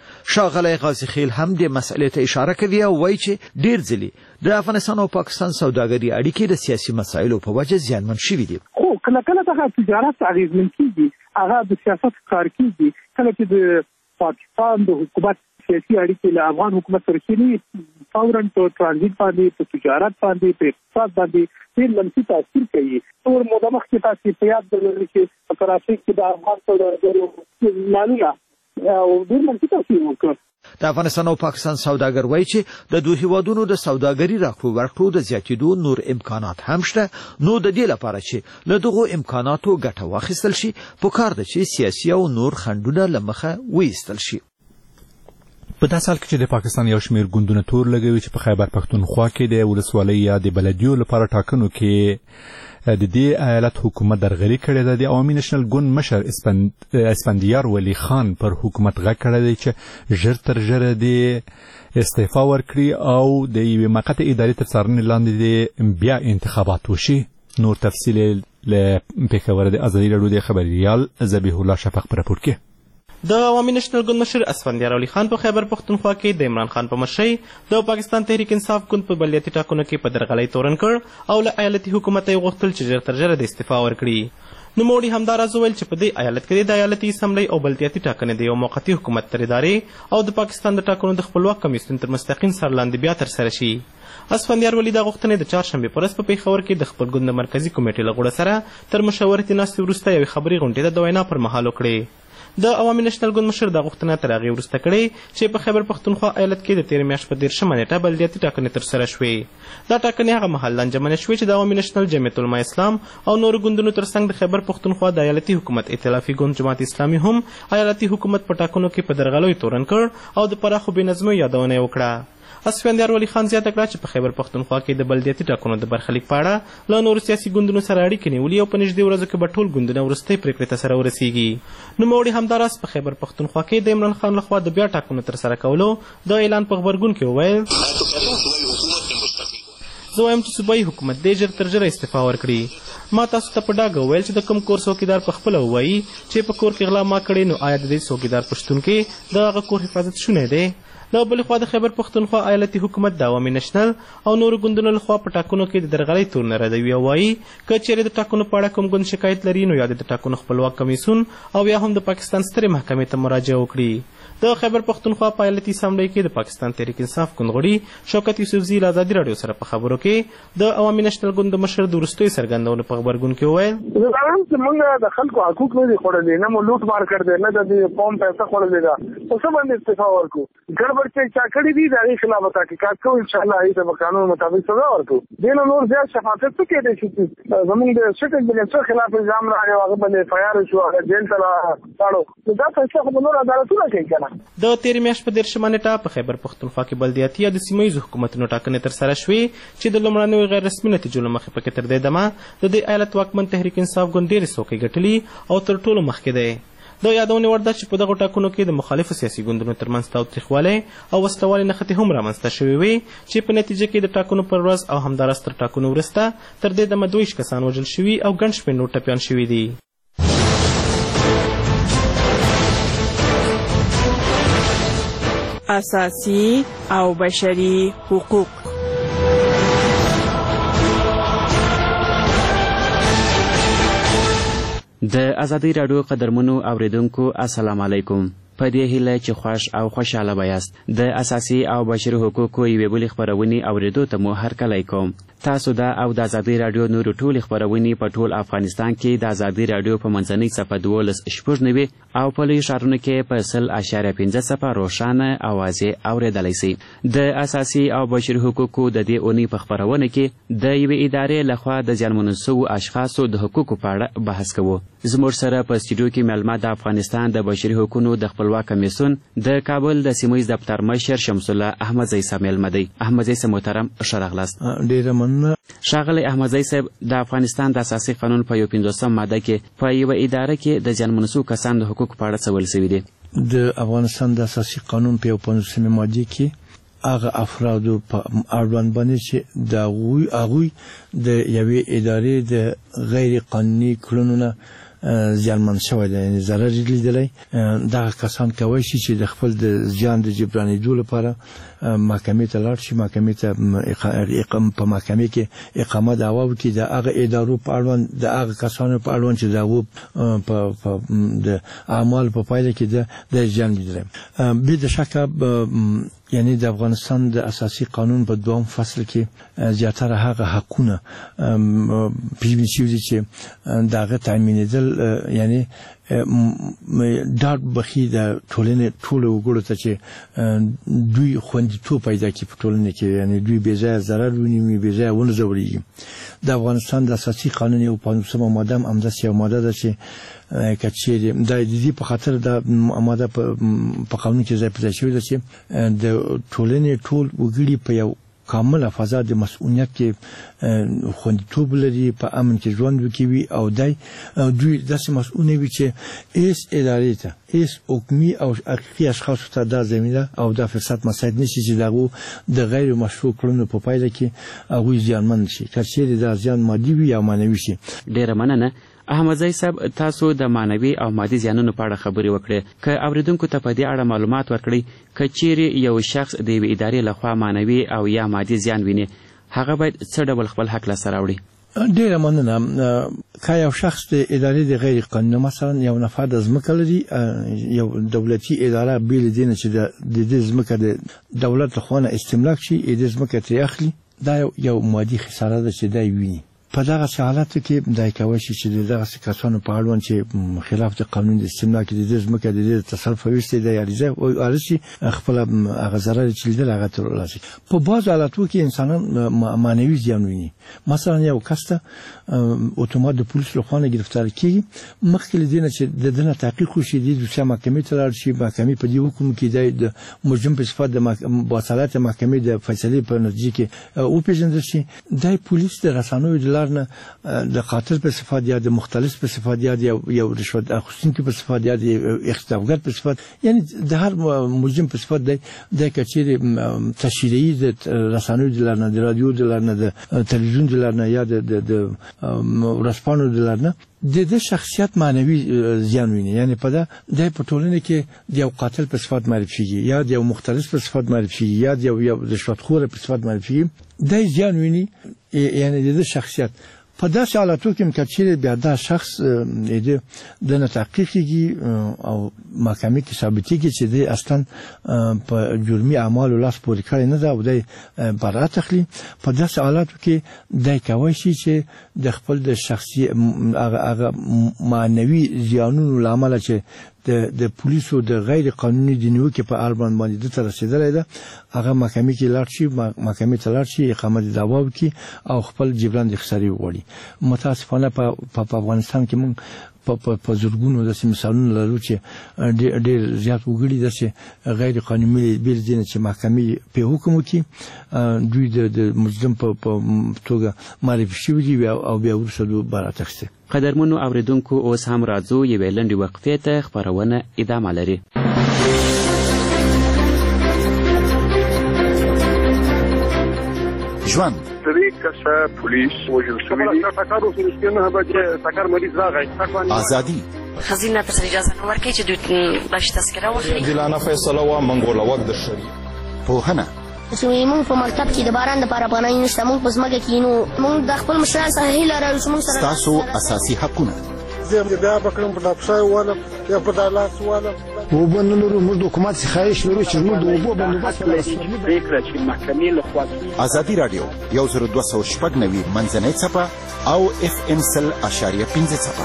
ښاغلی غازي خیل هم د مسئلې ته اشاره کوي او وایي چې ډېر ځلې د افغانستان او پاکستان سوداګري اړیکې د سیاسي مسایلو په وجه زیانمن شوي دي. خو کله کله دغه تجارت اغېزمن کېږي، هغه د سیاست کار کېږي. کله چې د پاکستان د حکومت سیاسي اړیکې له افغان حکومت سره ښې نه فورا په ترانزیت باندې، په تجارت باندې، په اقتصاد باندې ډېر منفي تاثیر کوي. ټول موده مخکې تاسو په یاد درلودل چې په کراچۍ کې د افغان سوداګرو مالونه او ډېر منفي تاثیر وکړ. د افغانستان او پاکستان سوداګر وایي چې د دوه هیوادونو د سوداګري راکړو ورکړو د زیاتېدو نور امکانات هم شته، نو د دې لپاره چې له دغو امکاناتو ګټه واخیستل شي پکار ده چې سیاسي او نور خنډونه له مخه وایستل شي. په داسې حال کې چې د پاکستان یو شمېر ګوندونه تور لګوي چې په خیبر پښتونخوا کې د ولسوالۍ یا د بلدیو لپاره ټاکنو کې د دې ایالت حکومت درغلي کړې ده. د عوامي نشنل ګوند مشر اسفندیار ولی خان پر حکومت غږ کړی دی چې ژر تر ژره د استعفا ورکړي او د یوې موقتې ادارې تر څارنې لاندې د بیا انتخابات وشي. نور تفصیل له پېښوره د ازادي راډیو د خبریال ذبیح الله شفق په راپور کې. د عوامي نشنل ګوند مشر اسفندیار ولی خان په خیبر پښتونخوا کې د عمران خان په مشرۍ د پاکستان تحریک انصاف ګوند په بلدیاتي ټاکنو کې په درغلۍ تورن کړ او له ایالتي حکومت یې غوښتل چې ژر تر ژره د استعفا ورکړي. نوموړي همداراز وویل چې په دې ایالت کې د ایالتي اسمبلۍ او بلدیاتي ټاکنې د یو موقتي حکومت تر ادارې او د پاکستان د ټاکنو د خپلواک کمیسیون تر مستقیم سر لاندې بیا ترسره شي. اسفندیار ولی دا غوښتنې د چهارشنبې په ورځ په پېښور کې د خپل ګوند د مرکزي کمیټې له غړو سره تر مشورتي ناستې وروسته یوې خبري غونډې ته د وینا پر مهال وکړې. د عوامي نشنل ګوند مشر دا غوښتنه تر هغې وروسته کړې چې په خیبر پښتونخوا ایالت کې د تېرې میاشت په دېرشمه نېټه بلدیاتي ټاکنې ترسره شوې. دا ټاکنې هغه مهال لانجمنې شوې چې د عوامي نشنل جمعیت العلماء اسلام او نورو ګوندونو ترڅنګ د خیبر پښتونخوا د ایالتي حکومت ائتلافي ګوند جماعت اسلامي هم ایالتي حکومت په ټاکنو کې په درغلیو تورن کړ او د پراخو بې نظمیو یادونه یې وکړه. اسفندیار ولی خان زیاته کړه چې په خیبر پښتونخوا کې د بلدیاتي ټاکنو د برخلیک په اړه له نورو سیاسي ګوندونو سره اړیکې نیولي او په نږدې ورځو کې به ټول ګوندونه وروستۍ پرېکړې ته سره ورسیږي. نوموړي همداراز په خیبر پښتونخوا کې د عمران خان لخوا د بیا ټاکنو ترسره کولو د اعلان په غبرګون کې وویل زه وایم چې صوبایي حکومت دې ژر تر ژره استعفا ورکړي. ما تاسو ته په ډاګه وویل چې د کوم کور څوکیدار په خپله ووایي چې په کور کې غلا ما کړې نو آیا د دې څوکیدار په شتون کې د هغه کور حفاظت شونی دی؟ له بلې خوا د خیبر پښتونخوا ایالتي حکومت د عوامي نشنل او نورو ګوندونو لخوا په ټاکنو کې د درغلۍ تورونه ردوي او وایي که چیرې د ټاکنو په اړه کوم ګوند شکایت لري نو یا د ټاکنو خپلواک کمیسیون او یا هم د پاکستان سترې محکمې ته مراجعه وکړي. د خیبر پښتونخوا په ایالتي اسمبلۍ کې د پاکستان تحریک انصاف ګوند غړي شوکت یوسفزي له ازادي راډیو سره په خبرو کې د عوامي نشنل ګوند د مشر د وروستیو څرګندونو په غبرګون کې وویل زه وایم چې موږ د خلکو حقوق نه دي خوړلي، نه مو لوټ مار کړی دی، نه د دې قوم پیسه خوړلې ده. په څه باندې استعفا ورکړو؟ ګډوډ چې چا کړي دي د هغې خلاف به تحقیقات کوو، انشاءالله هغې ته به قانون مطابق سزا ورکړو. دې نه نور زیات شفافیت څه کېدی شي چې زموږ د شکل بلنسر خلاف الزام راغی او هغه باندې اف آی آر شو، هغه جیل ته لاړو. نو دا فیصله خو به نور عدالتونه کوي که نه. د تېرې میاشت په دېرشمه نېټه په خیبر پښتونخوا کې بلدیاتي یا د سیمه ییزو حکومتونو ټاکنې ترسره شوې چې د لومړنیو غیر رسمي نتیجو له مخې پکې تر دې دمه د دې ایالت واکمن تحریک انصاف ګوند ډېرې څوکۍ ګټلي او تر ټولو مخکې دی. د یادونې وړ ده چې په دغو ټاکنو کې د مخالفو سیاسي ګوندونو ترمنځ تاوتریخوالی او وسلوالې نښتې هم رامنځته شوې وې چې په نتیجه کې د ټاکنو پر ورځ او همداراز تر ټاکنو وروسته تر دې دمه دوه ویشت کسان وژل شوي او ګڼ شمېر نور ټپیان شوي دي. اساسي او بشري حقوق. د ازادي راډیو قدرمنو اوریدونکو السلام علیکم. په دې هیله چې خوښ او خوشحاله به یاست. د اساسي او بشري حقوقو یوې بلې خپرونې اوریدو ته مو هرکلی کوم. تاسو دا او د ازادي راډیو نورو ټولې خپرونې په ټول افغانستان کې د ازادي راډیو په منځنۍ څپه دولس شپږ نوي او په لویو ښارونو کې په سل اشاریه پنځه څپه روښانه اوازې اورېدلی سئ. د اساسي او بشري حقوقو د دې اونۍ په خپرونه کې د یوې ادارې لخوا د زیانمنو سوو اشخاصو د حقوقو په اړه بحث کوو. زموږ سره په سټوډیو کې میلمه د افغانستان د بشري حقوقو د خپلواک کمیسیون د کابل د سیمه ییز دفتر مشر شمس الله احمدزی صاحب میلمه دی. احمدزی صاحب محترم ښه راغلاست. ډېره مننه. ښاغلی احمدزی صاحب د افغانستان د اساسي قانون په یو پنځوسم ماده کې په یوه اداره کې د زیانمنو سوو کسانو د حقوقو په اړه څه ویل سوي دي؟ د افغانستان د اساسي قانون په یو پنځوسمې مادې کې هغه افرادو په اړوند باندې چې د هغوی د یوې ادارې د غیر قانوني کړنو نه زیانمن شوی دی یعنې ضرر یې لیدلی دغه کسان کولی شي چې د خپل د زیان د جبرانېدو لپاره محکمې ته لاړ شي محکمې ته په محکمې کې اقامه دعوا وکړي د هغه ادارو په اړوند د هغه کسانو په اړوند چې د هغو په د اعمالو په پایله کې د زیان لیدلی بې د شکه یعنی د افغانستان د اساسي قانون په دوم فصل کې زیاتره هغه حقونه پیژندل شوي دي چې د هغه تامینېدل یعنی ډاډ بخي د ټولنې ټولو وګړو ته چې دوی خوندیتوب پیدا کړي په ټولنه کې یعنی دوی بې ځایه ضرر ونیوي بې ځایه ونه ځوریږي د افغانستان د اساسي قانون یو پنځوسمه ماده هم همداسې یو ماده ده چې که چیرې د دې په خاطر د ماده په قانون کې ځای پر ځای شوې ده چې د ټولنې ټول وګړي په یو کامله فضا د مسؤلیت کې خوندیتوب لري په امن کې ژوند وکوي او دای دوی داسې مسؤل وي چې هیڅ ادارې ته هیڅ حکومي او حقیقي اشخاصو ته دا زمینه او دا فرصت مساعد نشي چې دغه د غیر مشروع کړنو په پایله کې هغوی زیانمن شي که چیرې دا زیان مادي وي یا معنوي شي. ډیره مننه احمدزی صاحب تاسو د معنوي او مادي زیانونو په اړه خبرې وکړې که اوریدونکو ته په دې اړه معلومات ورکړئ که چیرې یو شخص د یوې ادارې لخوا معنوي او یا مادي زیان ویني هغه باید څه ډول خپل حق لاسته راوړي؟ ډیره مننه که یو شخص د ادارې د غیر قانوني مثلا یو نفر د ځمکه لري یو دولتي اداره بېل دې نه چې د دې ځمکه د دولت لخوا نه استملاک شي د ځمکه ترې اخلي دا یو مادي خساره ده چې دی ویني په دغه حالاتو کې دای کوي چې دغه کسانو په اړوند چې خلاف د قانون د استملاک د دې ځمکه د دې تصرف وشته د یاريزه او ارشي خپل هغه ضرر چې لیدل هغه تر راشي په بعض حالاتو کې انسانان معنوي زیان ویني مثلا یو کس ته اتومات د پولیس لخوا نه گرفتار کیږي مخکې لدینه چې د دنه تحقیق وشي د دوه محکمې ته لاړ شي محکمې په دې حکم کې د مجرم په صفت د باصلاحیت محکمې د فیصله په نتیجه کې او پیژندل شي د پولیس د رسنیو د لارنه د قاتل په صفت یا د مختلف په صفت یا یو رشوت اخیستونکو په صفت یا د اختطافګر په صفت یعنی د هر مجرم په صفت د کچېری تشریعي د رسنیو د لارنه د رادیو د لارنه د تلویزیون د لارنه یا د ورسپانو د لارنه د دې شخصیت معنوي زیان ویني یعنی په دا د پټولنه کې د یو قاتل په صفت معرفي یا د یو مختلف په صفت معرفي یا د یو رشوتخور په صفت معرفي د زیان ویني یعنی د شخصیت په داسې حالاتو کې مکچې بیا دا شخص د نه تحقیقي او محکمې کې ثابتېږي چې د اصلا په جرمي اعمالو لاس پورې کړی نه ده او د برات اخلي په داسې حالاتو کې د کوي شي چې د خپل د شخصي هغه معنوي زیانونو لامل چې د د پولیسو د غیر قانوني د نیوکې په اړه باندې د تر رسیدلې ده هغه محکمې کې لاړ شي محکمې ته لاړ شي اقامه دعوا وکړي او خپل جبران د خسارې وغواړي متاسفانه په افغانستان کې موږ په زورګونو داسې مثالونه لرو چې ډېر زیات وګړي داسې غیر قانوني بیل دي چې محکمې په حکم وکړي دوی د مجرم په توګه معرفي شوي دي او بیا وروسته دوی برات اخیستي. قدرمنو اوریدونکو اوس هم راځو یوې لنډې وقفې ته خپرونه ادامه لري. ژوند درې کسه پولیس وژل شوي دي ټکر وشو نه بجې ټکر مریض راغی ازادي خزینه ته اجازه نه ورکړي چې دوی باش تذکره واخلي ګلانه فیصله وا منګوله وخت د شری پوهنه چې موږ په مکتب کې د باران د لپاره باندې نشته موږ په ځمکه کې نو موږ د خپل مشران سره هیله لرو چې موږ سره تاسو اساسي حقونه زه بیا بکرم په لاپشای والا یا په دالاس والا وبنلو موږ د حکومت څخه خواهش لرو چې موږ د اوبو بندوبست پریکړه چې محکمې لخوا ازادي رادیو یو زر دوه سوه شپږ نوي منځنۍ څپه او اف ام سل اشاریه پنځه څپه.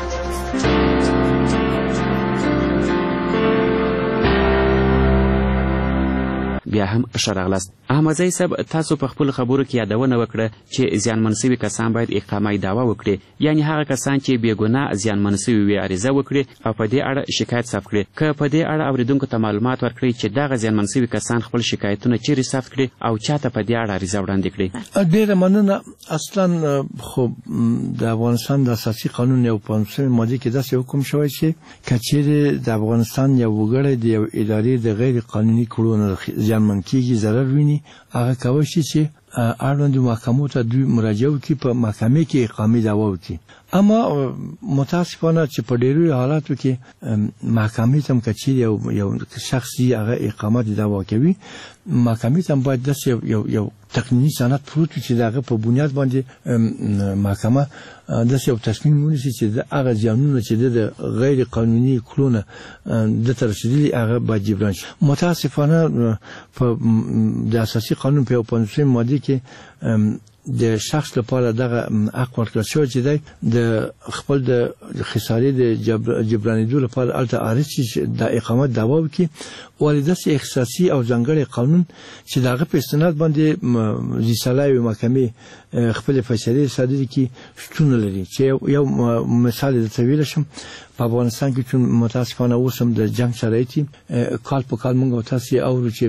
بیا هم ښه راغلاست. احمدزی صاحب تاسو په خپل خبرو کې یادونه وکړه چې زیانمن شوي کسان باید اقامه دعوا وکړي یعنی هغه کسان چې بې ګناه زیانمن شوي وي عریضه وکړي او په دې اړه شکایت ثبت کړي که په دې اړه اوریدونکو ته معلومات ورکړي چې دغه زیانمن شوي کسان خپل شکایتونه چیرې ثبت کړي او چاته په دې اړه عریضه وړاندې کړي. ډېره مننه. اصلا خو د افغانستان د اساسي قانون یو پنځمه ماده کې داسې حکم شوی چې که چیرې د افغانستان یو وګړی د یو ادارې د غیر قانوني کړنو زیانمن کیږي ضرر ویني هغه کوي چې اړوند محکمو ته دوی مراجعه وکړي په محکمې کې اقامه دعوا وکړي اما متاسفانه چې په ډیرو حالاتو کې محکمې تم کچې یو یو شخصي هغه اقامت دعوا کوي، محکمې تم باید د یو یو تقنینی سند پروت چې دغه په بنیاد باندې محکمه د یو تصمیم ونیسي چې هغه ځانونه چې د غیر قانوني کړونه د تر رسیدلي هغه باید جبران شي. متاسفانه په د اساسي قانون په پنځمه ماده کې د شخص لپاره دغه حق ورکړل شوی چې د خپل د خسارې د جبرانېدو لپاره الته عارض شي د اقامت دعوا وکړي، ولې داسې اختصاصي او ځانګړی قانون چې د هغه په استناد باندې ذي صلاحي محکمې خپل فیصلې صادرې کړي شتون لري. چې یو مثال درته ویلی شم، په افغانستان کې چون متاسفانه اوس هم د جنګ شرایط کال په کال موږ تاسې اورو چې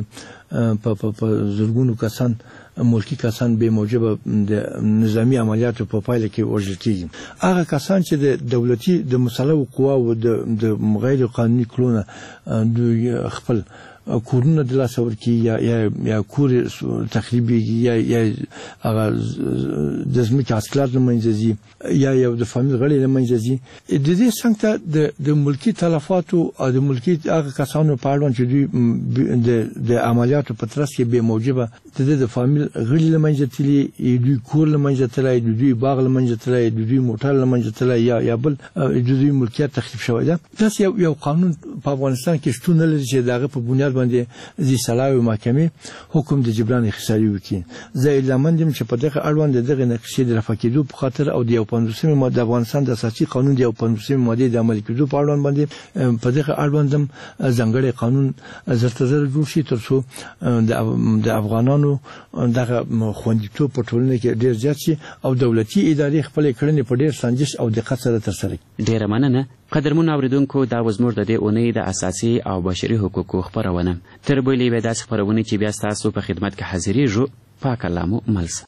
په زرګونو کسان ملکی کسان به موجب د نظامی عملیاتو په پایله کې وژل کیږي. هغه کسان چې د دولتي د مسلح قواو د غیر قانوني کړونه د خپل کورونه د لاس ورکړي یا یا یا کور تخریبي یا یا هغه د ځمکې حاصلات له منځه ځي یا یو د فامیل غړي له منځه ځي، د دې څنګه د د ملکی تلفاتو او د ملکی هغه کسانو په اړه چې دوی د د عملیاتو په ترڅ کې به موجبه د د فامیل غړي له منځه تلي، دوی کور له منځه تلي، دوی باغ له منځه تلي، دوی موټر له منځه تلي یا یا بل د دوی ملکیت تخریب شوی ده. داس یو یو قانون په افغانستان کې شتون لري چې دغه په بنیاد باندې ذي صلاحي محکمې حکم د جبران خساري وکړي. زه اعلامندم چې په دغه اړوند دغه نقشې د رفع کېدو په خاطر او د یو پنځوسمې ماده د افغانستان د اساسي قانون د یو پنځوسمې ماده د عملي کېدو په اړوند باندې په دغه اړوند هم ځانګړی قانون زرته زر جوړ شي تر څو د افغانانو دغه خوندیتوب په ټولنه کې ډیر زیات شي او دولتي ادارې خپل کړنې په ډیر سنجش او دقت سره ترسره کړي. ډیره مننه قدرمن اوریدونکو، دا وزموږ د دې اونۍ د اساسي او بشري حقوقو خبرونه. تر بلې به داسې خبرونه چې بیا ستاسو په خدمت کې حاضرېږو. پاک الله مو ملسه.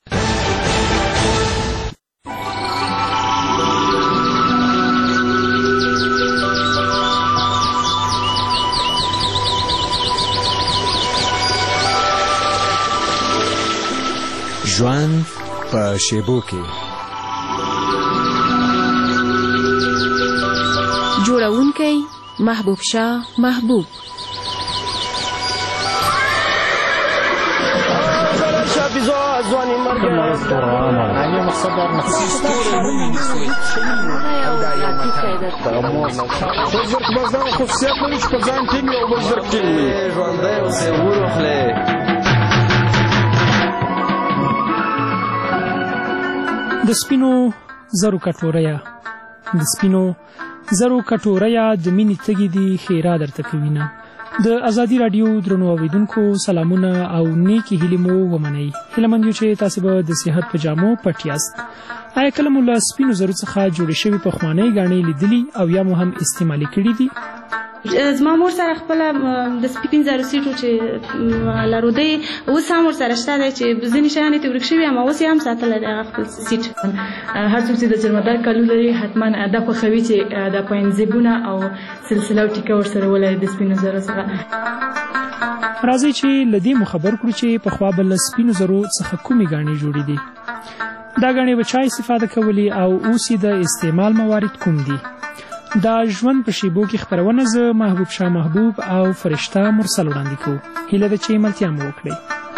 ژوند په شیبو کې جوړونکی محبوب شاه محبوب، د سپینو زرو کټوریا د سپینو زرو کټوریا د مینې تږي دي ښېرا درته کوینه. د ازادي راډیو درنو اوریدونکو سلامونه او نیکې هیلې مو ومنئ. هیله مند یو چې تاسې به د صحت په جامو پټ یاست. آیا کله مو له سپینو زرو څخه جوړې شوي پخوانۍ ګاڼې لیدلي او یا مو هم استعمالي کړي دي؟ زما مور سره خپل د سپین زرو سیټو چې لرو دی اوس هم ورسره شته دی چې ځینې شیان یې ورک شوي اما اوس یې هم ساتلی دی هغه خپل سیټ. هر څوک چې د جرمدار کالو لري حتما دا خوښوي چې د پاینځیبونه او سلسله او ټیکه ورسره ولري د سپینو زرو څخه. راځئ چې له دې مو خبر کړو چې پخوا به له سپینو زرو څخه کومې ګاڼې جوړې دي، دا ګاڼې به چا استفاده کولې او اوس یې د استعمال موارد کوم دي. دا ژوند په شیبو کې خپرونه زه محبوب شاه محبوب او فرشته مرسل وړاندې کوو. هیله ده چې ملتیا مو وکړئ.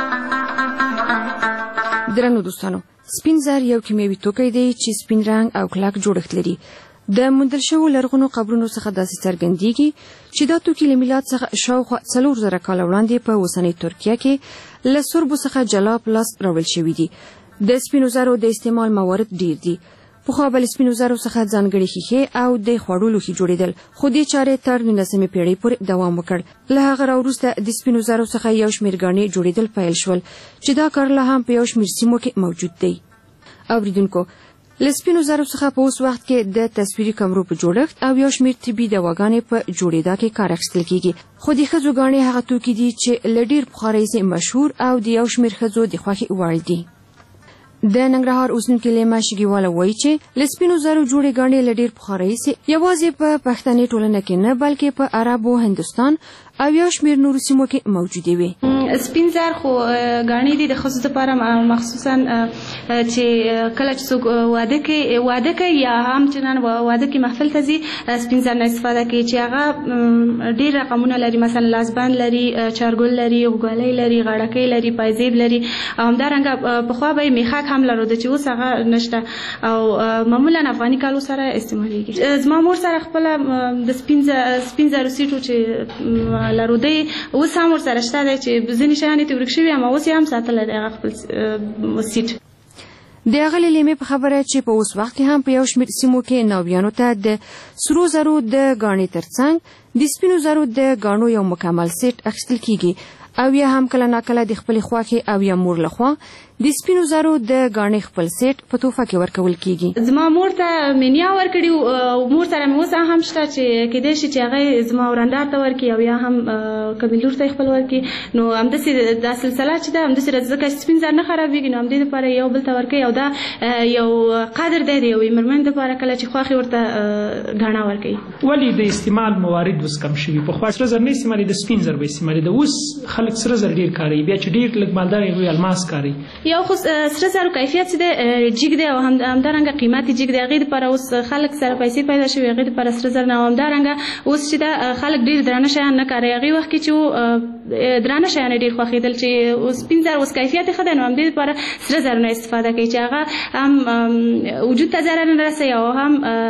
درنو دوستانو، سپین زر یو کیمیاوي توکی دی چې سپین رنګ او کلک جوړښت لري. د موندل شوو لرغونو قبرونو څخه داسې څرګندېږي چې دا توکي له میلاد څخه شاوخوا څلور زره کاله وړاندې په اوسنۍ ترکیه کې له سربو څخه جلا په لاس راوړل شوي دي. د سپینو زرو د استعمال موارد ډیر دي. پخوا به له سپینو زرو څخه ځانګړي ښیښې او د خوړو لوښي جوړېدل، خو دې چارې تر نولسمې پېړۍ پورې دوام وکړ. له هغه راوروسته د سپینو زرو څخه یو شمېر ګاڼې جوړېدل پیل شول چې دا کار لا هم په یو شمېر سیمو کې موجود دی. اوریدونکو، له سپینو زرو څخه په اوس وخت کې د تصویري کمرو په جوړښت او یو شمېر طبي دواګانې په جوړېدا کې کار اخیستل کېږي، خو د ښځو ګاڼې هغه توکي دي چې له ډېر پخوا راهیسې مشهور او د یو شمېر ښځو د خوښې وړ دي. د ننګرهار اوسېدونکې لیما شګیواله وایي چې له سپینو زرو جوړې ګاڼې له ډېر پخوا راهیسې یوازې په پښتني ټولنه کې نه بلکې په عرب و هندوستان او یو شمېر نورو سیمو کې موجودې وې. سپین زر خو ګاڼې دي د ښځو لپاره مخصوصا چې کله چې څوک واده کوي واده کوي یا هم چې نن واده کې محفل ته ځي سپین زر نه استفاده کوي چې هغه ډېر رقمونه لري، مثلا لاسبند لري، چارګل لري، غوګالۍ لري، غاړکۍ لري، پایزیب لري او همدارنګه پخوا به یې میخک هم لرلو چې اوس هغه نشته او معمولا افغاني کالو سره استعمالیږي. زما مور سره خپله د سپین زرو سیټو چې لرو دی اوس هم ورسره شته دی چې ځینې شیان یې ورک شوي اما اوس یې هم ساتلی دی هغه خپل سیټ. د هغې لیمې په خبره چې په اوس وخت کې هم په یو شمېر سیمو کې نویانو ته د سرو زرو د ګاڼې ترڅنګ د سپینو زرو د ګاڼو یو مکمل سیټ اخیستل کیږي او یا هم کله ناکله د خپلې خوښې او یا مور لخوا د سپینو زرو د ګاڼې خپل سیټ په تحفه کې ورکول کیږي. زما مور ته مینیا ورکړي او مور سره مې اوس هم شته چې کیدای شي چې هغه زما ورندار ته ورکړي او یا هم کبي لور ته خپل ورکړي. نو همداسې دا سلسله چې ده همداسې راځي ځکه سپین زر نه خرابېږي نو همدې دپاره یو بل ته ورکوي او دا یو قدر دی د یوې مېرمنې دپاره کله چې خوښې ورته ګاڼه ورکوي. ولې د استعمال موارد اوس کم شوي؟ پخوا سره زر نه استعمالېده، سپین زر به استعمالېده. اوس خلک سره زر ډېر کاروي، بیا چې ډېر لږ مالدار هغوی الماس کاروي. یو خو سره زرو کیفیت چې دی جګ دی او همدارنګه قیمت یې جګ دی. هغې دپاره اوس خلک سره پیسې پیدا شوي، هغې دپاره سره زر نه او همدارنګه اوس چې ده خلک ډېر درانه شیان نه کاروي. هغې وخت کې چې درانه شیان یې ډېر خوښېدل چې سپین زر اوس کیفیت یې ښه دی نو همدې دپاره سره زرو نه استفاده کوي چې هغه هم وجود ته ضرر نه رسوي او هم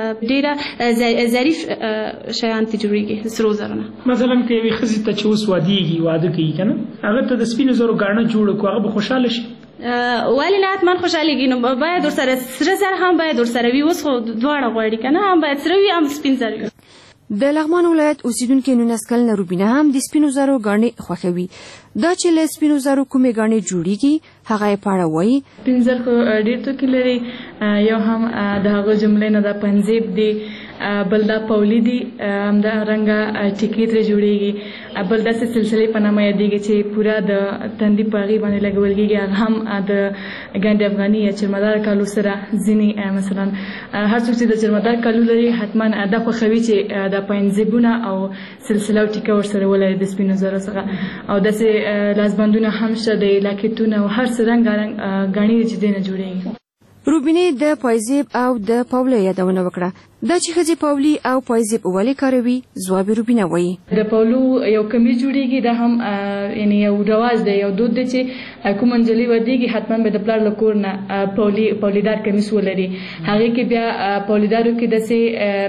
ډېره ظریف شیان ترې جوړېږي سرو زرو نه. مثلا که یوې ښځې ته چې اوس وادېږي، واده کوي که نه، هغه ته د سپینو زرو ګاڼه جوړه کړو، هغه به خوشحاله شي؟ ولې نه حتما خوشحالېږي. نو باید ورسره سره زر هم باید ورسره وي. اوس خو دواړه غواړي که نه، هم باید سره وي هم سپین زر وي. د لغمان ولایت اوسیدونکې نولس کلنه روبینه هم د سپینو زرو ګاڼې خوښوي. دا چې له سپینو زرو کومې ګاڼې جوړیږي هغه یې په اړه وایي. سپین زر خو ډېر توکي لري، یو هم د هغو جملې نه دا پنځیب دی، بل دا پولي دي، همدارنګه ټیکې ترې جوړېږي، بل داسې سلسلې په نامه یادېږي چې پوره د تندي په هغې باندې لګول کېږي. هغه هم د ګنډ افغاني یا چرمدار کالو سره ځینې مثلا هر څوک چې د چرمدار کالو لري حتما دا خوښوي چې دا پنځیبونه او سلسله او ټیکه ورسره ولري د سپینو زرو څخه. او داسې لاسبندونه هم شته، د لاکټونه او هر څه رنګارنګ ګاڼې چې دې نه جوړېږي. روبینې د پایزیب او د پاولو یادونه وکړه. دا چې ښځې پاولي او پایزیب ولې کاروي ځواب روبینه وایي. د پاولو یو کمیز جوړېږي، دا هم یعنې یو رواج دی، یو دود دی چې کومه نجلۍ ودېږي حتما به د پلار له کور نه پاولي پاولیدار کمیس ولري. هغې کې بیا پاولیدارو کې داسې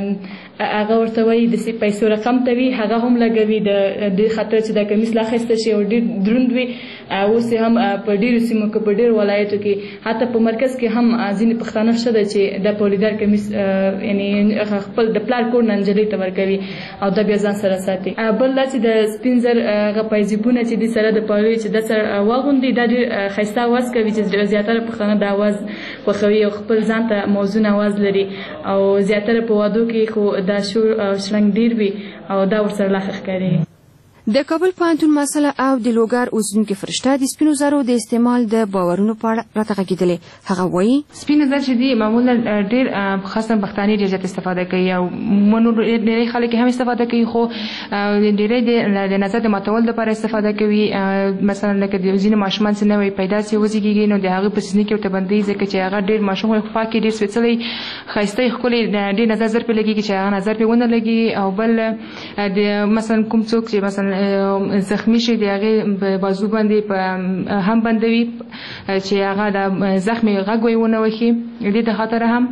هغه ورته وایي داسې پیسو رقم ته وي، هغه هم لګوي د دې خاطر چې دا کمیس لا ښایسته شي او ډېر دروند وي. اوس هم په ډېرو سیمو کې په ډېرو ولایتو کې حتی په مرکز کې هم ځینې پښتانه شته ده چې دا پاولیدار کمیس یعنې خپل د پلار کور نه نجلۍ ته ورکوي او دا بیا ځان سره ساتي. بل دا چې د سپین زر هغه پایزیبونه چې دې سره د پاولي چې دا سره واغوندي دا ډېر ښایسته اواز کوي چې زیاتره پښتانه دا اواز خوښوي او خپل ځان ته موزون اواز لري او زیاتره په وادو کې خو دا شور او شرنګ ډېر وي او دا ورسره لا ښه ښکاري. د کابل پوهنتون مسله او د لوګر اوسیدونکې فرشته د سپینو زرو د استعمال د باورونو په اړه راته غږېدلې. هغه وایي سپینو زر چې دي معمولا ډېر خاصه پښتانه ډېر زیات استفاده کوي او منو ډېری خلک هم استفاده کوي، خو ډېری د نظر د ماتولو لپاره استفاده کوي. مثلا لکه د ځینې ماشومان چې نوی پیدا سي وزېږي نو د هغه په سینې کې ورته بندوي ځکه چې هغه ډېر ماشوم پاکي ډېر سپېڅلی ښایسته ښکلي ډېر نظر زر پرې لګېږي چې هغه نظر پرې ونه لګي. او بل د مثلا کوم څوک چې مثلا زخمی شي د هغې بازو باندې په هم بندوي چې هغه د زخمي غږ ونه وهي. دې د خاطره هم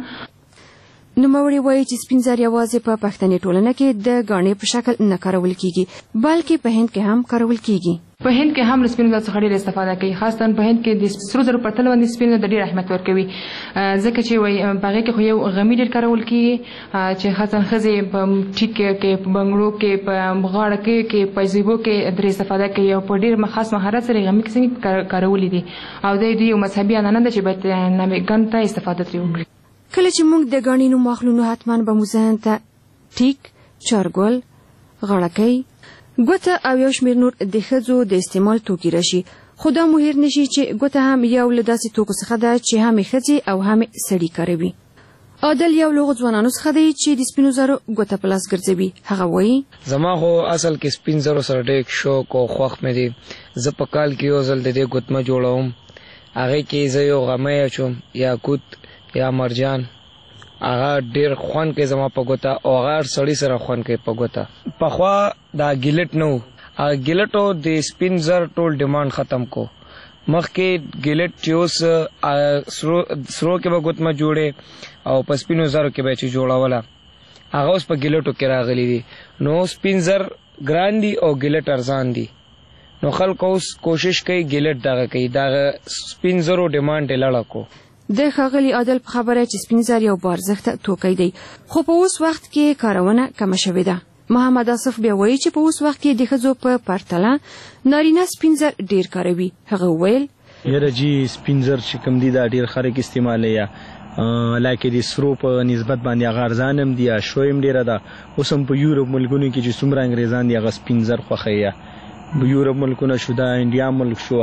نوموړی وایي چې سپین زر یوازې په پښتني ټولنه کې د ګاڼې په شکل نه کارول کیږي بلکې په هند کې هم کارول کیږي. په هند کې هم له سپینو زرو څخه ډېر استفاده کوي، خاصتا په هند کې د سرو زرو په پرتله باندې سپینو ته ډېر اهمیت ورکوي ځکه چې وایي په هغې کې خو یو غمي ډېر کارول کیږي چې خاصتا ښځې په ټیک کې په بنګړو کې په غاړه کې کې پایزیبو کې ډېر استفاده کوي او په ډېر خاص مهارت سره غمي څنګه کارولي دي او د دې یو مذهبي عنعنه ده چې باید نامګان ته استفاده ترې وکړي. کله چې موږ د ګاڼې نوم واخلو نو حتما به مو ذهن ته ټیک، چارګل، غړکۍ، ګوته او یو شمېر نور د ښځو د استعمال توکي راشي. خو دا مو هېر نشي چې ګوته هم یو له داسې توکو څخه ده چې هم یې ښځې او هم یې سړي کاروي. عادل یو له هغو ځوانانو څخه دی چې د سپینو زرو ګوته په لاس ګرځوي. هغه وایي زما خو اصل کې سپین زرو سره ډېر شوق او خوښ مې دی. زه په کال کې یو ځل د دې ګوتمه جوړوم هغه کې زه یو غمی چوم یا کوت یا مرجان هغه ډیر خوان کې زما په ګوتا او هغه سړی سره خوان کې په ګوتا پخوا دا ګیلټ نو هغه ګیلټو د سپین زر ټول ډیماند ختم کو مخکې ګیلټ چوس سرو سرو کې به ګوتمه جوړې او په سپینو زرو کې به چې جوړوله هغه اوس په ګیلټو کې راغلي دي نو سپین زر ګران دي او ګیلټ ارزان دي نو خلکو اوس کوشش کوي ګیلټ دغه کوي دغه سپین زرو ډیماند یې لړه کو د ښاغلي عادل په خبره چې سپین زر یو بارزښته توکی دی خو په اوس وخت کې کارونه کمه شوې ده محمد آصف بیا وایي چې په اوس وخت کې د ښځو په پرتله نارینه سپین زر ډیر کاروي هغه ویل یاره جی سپین زر چې کوم دي دا ډیر خلک استعمالوي یا لکه د سرو په نسبت باندې هغه ارزان هم دي شو هم ډیره ده اوس هم په یورپ ملکونو کې چې څومره انګریزان دي هغه سپین زر خوښوي یورپ ملکونه شو دا انډیا ملک شو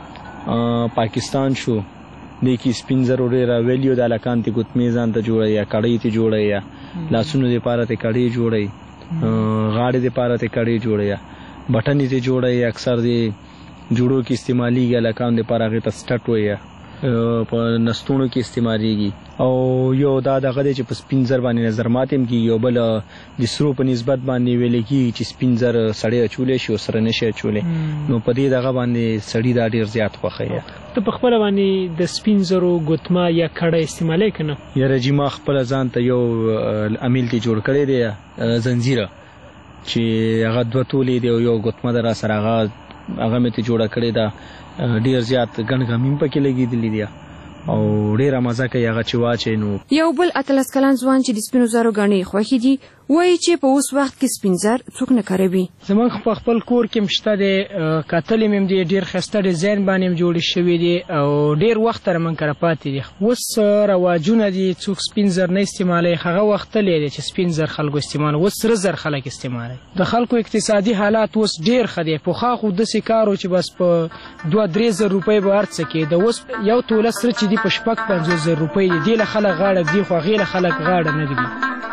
پاکستان شو د کې سپین زر ډیره ویلیو د الکان ته ګوتمې ځان ته جوړي یا کړی ته جوړي یا لاسونو لپاره ته کړی جوړي غاړې لپاره ته کړی جوړي بټنې ته جوړي اکثر دي جوړو کې استعمالي الکان لپاره هغه ته سټټ وي په نستونو کې استعماليږي او یو دا دغه چې په سپین زر باندې نظر ماتم کې یو بل د سرو په نسبت باندې ویل کی چې سپین زر سړی چولې شي او سره نشي چولې نو په دې دغه باندې سړی دا ډیر زیات خوخه ته په خپل باندې د سپین زرو ګوتما یا کړه استعمالي کنه یاره جی ما خپل ځان ته یو امیل تی جوړ کړی دی زنجیره چې هغه دوه تولې دی یو ګوتما در سره هغه هغه مې ته جوړ کړی دا ډیر زیات ګڼګامین پکې لګېدلې دي او ډیره مزه کوي هغه چې واچي نو یو بل اتلس کلن ځوان چې د سپینو زرو غاڼې خوښې دي وایي چې په اوس وخت کې سپین زر څوک نه کاروي زمونږ په خپل کور کې مشته دی کتلې مې دی ډیر خسته ډیزاین باندې جوړ شوی دی او ډیر وخت تر من کړه پاتې دي اوس رواجونه دي څوک سپین زر نه استعمالوي هغه وخت لري چې سپین زر خلکو استعمال اوس سره زر خلک استعمالوي د خلکو اقتصادي حالات اوس ډیر خدي په خا خو د سکارو چې بس په دوه درې زره روپۍ به ارڅ کې د اوس یو توله سره چې دی په شپږ پنځوس زره روپۍ دی له خلک غاړه دی خو غیله خلک غاړه نه دی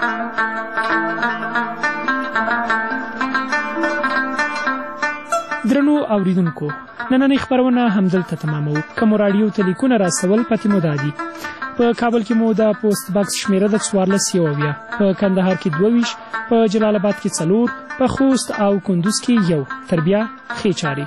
درنو اوریدونکو نننۍ خبرونه همدلته تمامو کوم رادیو تلیکونه راسول پاتې مو دادي په کابل کې مو د پوسټ باکس شمیره د څوارلس یو اویا په کندهار کې دوه ویش په جلال آباد کې څلور په خوست او کندوز کې یو تر بیا ښې چارې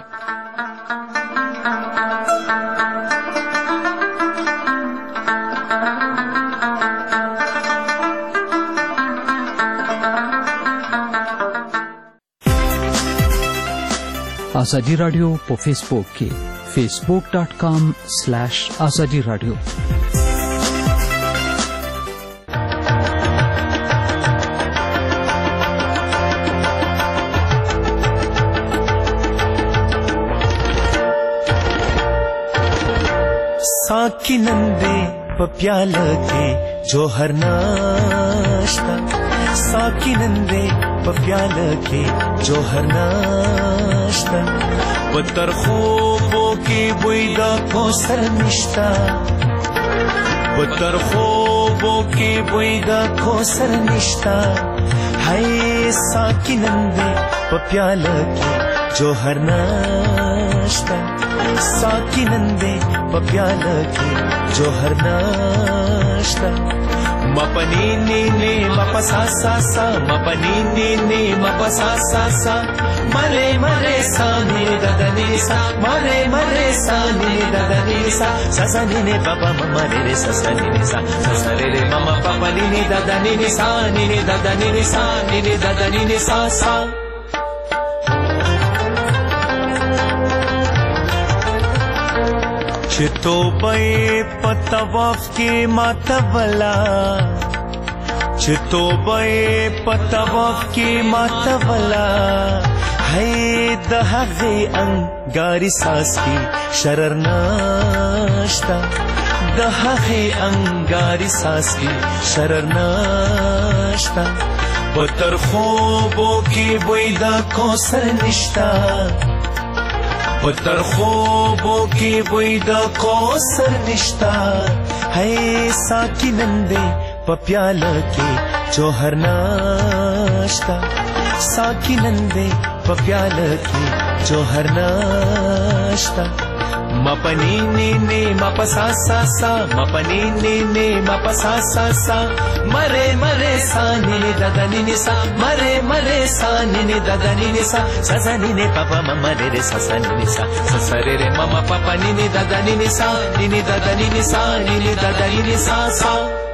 آزادی رادیو په فیسبوک کې فیسبوک ډاٹ کام سلیش آزادی رادیو साकी नंदे पप्याला के जोहर नाश्ता साकी नंदे पप्याला के जोहर नाश्ता पत्थर خوبو की बुईदा कोसर निश्ता पत्थर خوبو की बुईदा कोसर निश्ता हाय साकी नंदे पप्याला के जोहर नाश्ता साकी नंदे पप्याला के जोहर नाश्ता मपनी नी नी मपसा सा सा मपनी नी नी मपसा सा सा मरे मरे सा नी ददनी सा मरे मरे सा नी ददनी सा सा नी ने पापा मम्मा रे रे सा सा नी सा सा रे रे मम्मा पापा नी नी ददनी नी सा नी नी ददनी नी सा नी नी ददनी नी सा सा चितो बे पतवाफ के मातवला चितो बे पतवाफ के मातवला है दहगे अंगारी सास की शरर नाश्ता दहगे अंगारी सास की शरर नाश्ता पत्थर خوبو की बुईदा कोसर निश्ता पत्थर خوبو की बुईदा कोसर निश्ता है साकी नंदे पप्याला के जोहर नाश्ता साकी नंदे पप्याला के जोहर नाश्ता मपनी ने ने मपसा सा सा मपनी ने ने मपसा सा सा मरे मरे सा नि नि दा दा नि नि सा मरे मरे सा नि नि दा दा नि नि सा सा सा नि नि पापा ममा रे रे सा सा नि नि सा सा सा रे रे ममा पापा नि नि दा दा नि नि सा नि नि दा दा नि नि सा नि नि दा दा नि नि सा सा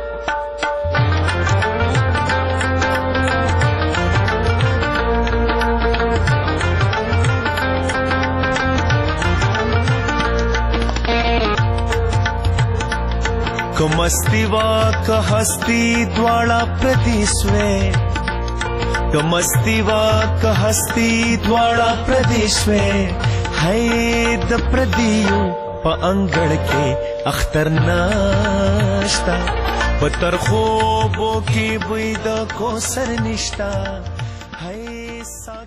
कमस्ती वा कहस्ती द्वाड़ा प्रदेशवे कमस्ती वा कहस्ती द्वाड़ा प्रदेशवे है द प्रदियो प अंगड़ के अख्तर नाश्ता पतर खोबो की बुई द को सर निश्ता